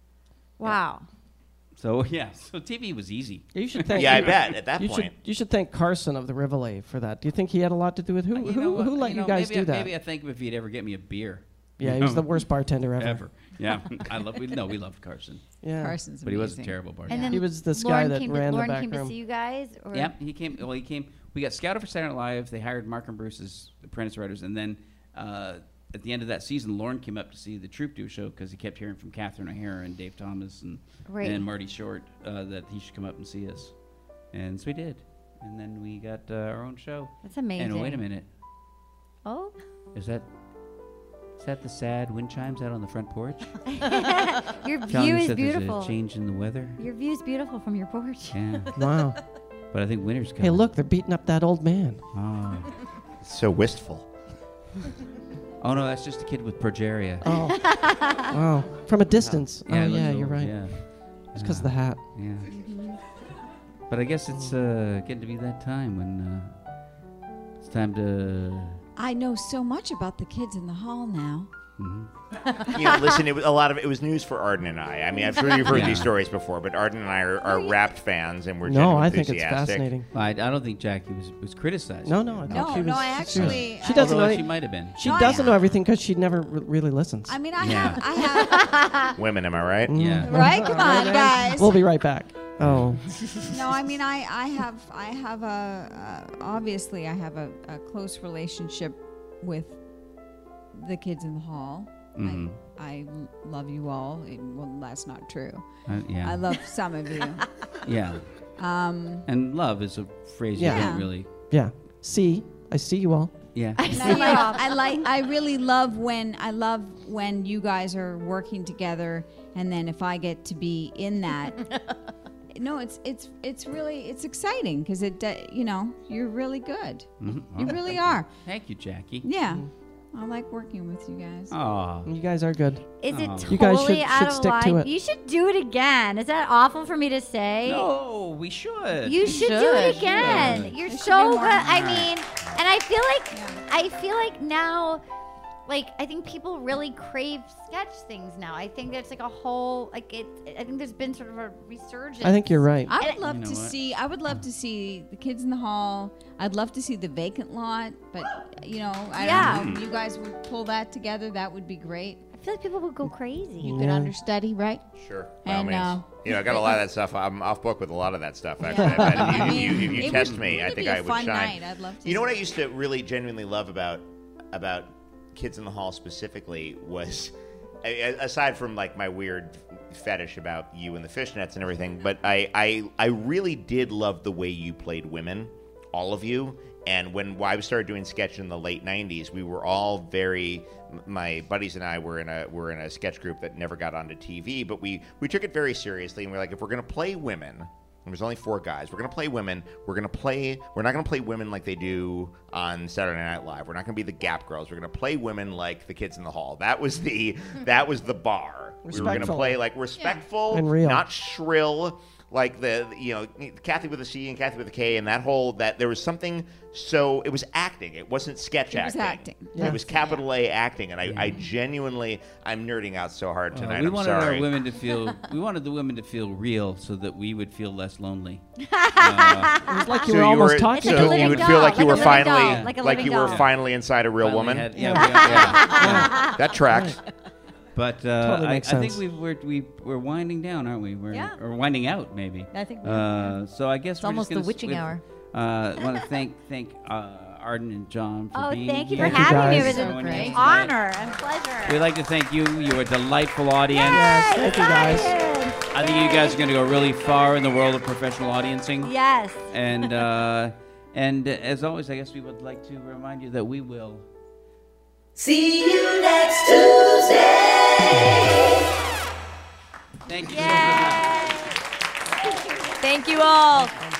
Wow. So yeah. So T V was easy. you should thank. Yeah, I you, bet at that you point. should you should thank Carson of the Rivoli for that. Do you think he had a lot to do with who You know who, what? who let you, know, guys maybe do I, that? Maybe I think if he'd ever get me a beer. yeah, he was the worst bartender ever. Ever. Yeah. I love. We no, we loved Carson, Yeah. Carson's but he was a amazing. terrible bartender. And then He was this Lauren guy that came ran to, the Lauren back came room. to see you guys. Or? Yeah, he came. Well, he came. We got scouted for Saturday Night Live. They hired Mark and Bruce as apprentice writers, and then uh, at the end of that season, Lauren came up to see the troupe do a show because he kept hearing from Catherine O'Hara and Dave Thomas and Right. and Marty Short uh, that he should come up and see us, and so we did. And then we got uh, our own show. That's amazing. And wait a minute, Oh. is that is that the sad wind chimes out on the front porch? Your Telling view us is that beautiful. There's a change in the weather. Your view is beautiful from your porch. Yeah, Wow. but I think winter's coming. Hey, look, they're beating up that old man. Oh. So wistful. Oh no, that's just a kid with progeria. Oh. Wow. From a distance. Yeah, oh it looks yeah, you're old, right. Yeah. It's because of the hat. Yeah. But I guess it's uh, getting to be that time when uh, it's time to. I know so much about the kids in the hall now. Mm-hmm. You know, listen, it was a lot of it was news for Arden and I. I mean, I'm sure you've heard Yeah. these stories before, but Arden and I are, are Wrapped fans, and we're No, genuinely I think it's enthusiastic. fascinating. I, I don't think Jackie was was criticized. No, no, I No, thought she no, was. I she was- actually- She doesn't Although know. she might have been. She No, I- doesn't know everything because she never r- really listens. I mean, I Yeah. have, I have, Women, am I right? Yeah. right? Come on, guys. We'll be right back. Oh, No, I mean, I, I have, I have a, uh, obviously, I have a, a close relationship with the kids in the hall. Mhm. I, I l- love you all. It- well, that's not true. Uh, yeah. I love some of you. yeah. Um, And love is a phrase Yeah. you Yeah. don't really. yeah. See, I see you all. Yeah. and I, like, I like, I really love when, I love when you guys are working together, and then if I get to be in that. No, it's it's it's really it's exciting because it uh, you know you're really good. Mhm. You Oh, really thank are. Thank you, Jackie. Yeah, I like working with you guys. Oh. You guys are good. Is it Oh. totally You guys should- out should of stick to line? it. You should do it again. Is that awful for me to say? No, we should. You should, do it should. again. Should. You're There should so be good. more. I mean, and I feel like Yeah. I feel like now, like I think people really crave sketch things now. I think there's like a whole like it. I think there's been sort of a resurgence. I think you're right. I would And- love You know to what? see. I would love to see the kids in the hall. I'd love to see the vacant lot, but you know, I Yeah. don't know. If you guys would pull that together, that would be great. I feel like people would go crazy. You could Yeah. understudy, right? Sure. By all And, means. uh, you know, I got a lot of that stuff. I'm off book with a lot of that stuff. Actually, but if you, I if you, mean, if you it test would me, I really think be a I would fun shine. night. I'd love to You know see what I it. used to really genuinely love about about Kids in the Hall specifically was, a- a- aside from like my weird fetish about you and the fishnets and everything, but I I I really did love the way you played women, all of you. And when I started doing sketch in the late nineties, we were all very. My buddies and I were in a were in a sketch group that never got onto T V, but we we took it very seriously, and we're like, if we're gonna play women, and there's only four guys, we're gonna play women. We're gonna play. We're not gonna play women like they do on Saturday Night Live. We're not gonna be the Gap Girls. We're gonna play women like the Kids in the Hall. That was the that was the bar. We were gonna Respectful. play like respectful, And real. not shrill. Like the you know Kathy with a C and Kathy with a K, and that whole that there was something. So it was acting. It wasn't sketch It was acting. acting. Yeah. It was capital A acting, and I, I genuinely I'm nerding out so hard Uh, tonight. we I'm wanted sorry. our women to feel. We wanted the women to feel real, so that we would feel less lonely. Uh, It was like you So were you almost were, talking It's like so a to living you me. would doll, feel like you like were a living finally doll, like a like living you were doll. finally inside a real finally woman. had- yeah, we, yeah. That tracks. But uh, Totally I, makes I think sense. we, we're we, we're winding down, aren't we? We're, Yeah. Or winding out, maybe. I think we Uh, so I guess It's we're almost just the witching we, hour. Uh, want to thank thank uh, Arden and John for Oh, being thank you here. for Thank you, having me. It guys. was Joining us an tonight. honor and pleasure. We'd like to thank you. You're a delightful audience. Yes, thank you guys. Excited. I think you guys are going to go really far in the world of professional audiencing. Yes. And uh, and uh, as always, I guess we would like to remind you that we will. See you next Tuesday. Thank you. Yay. Thank you all.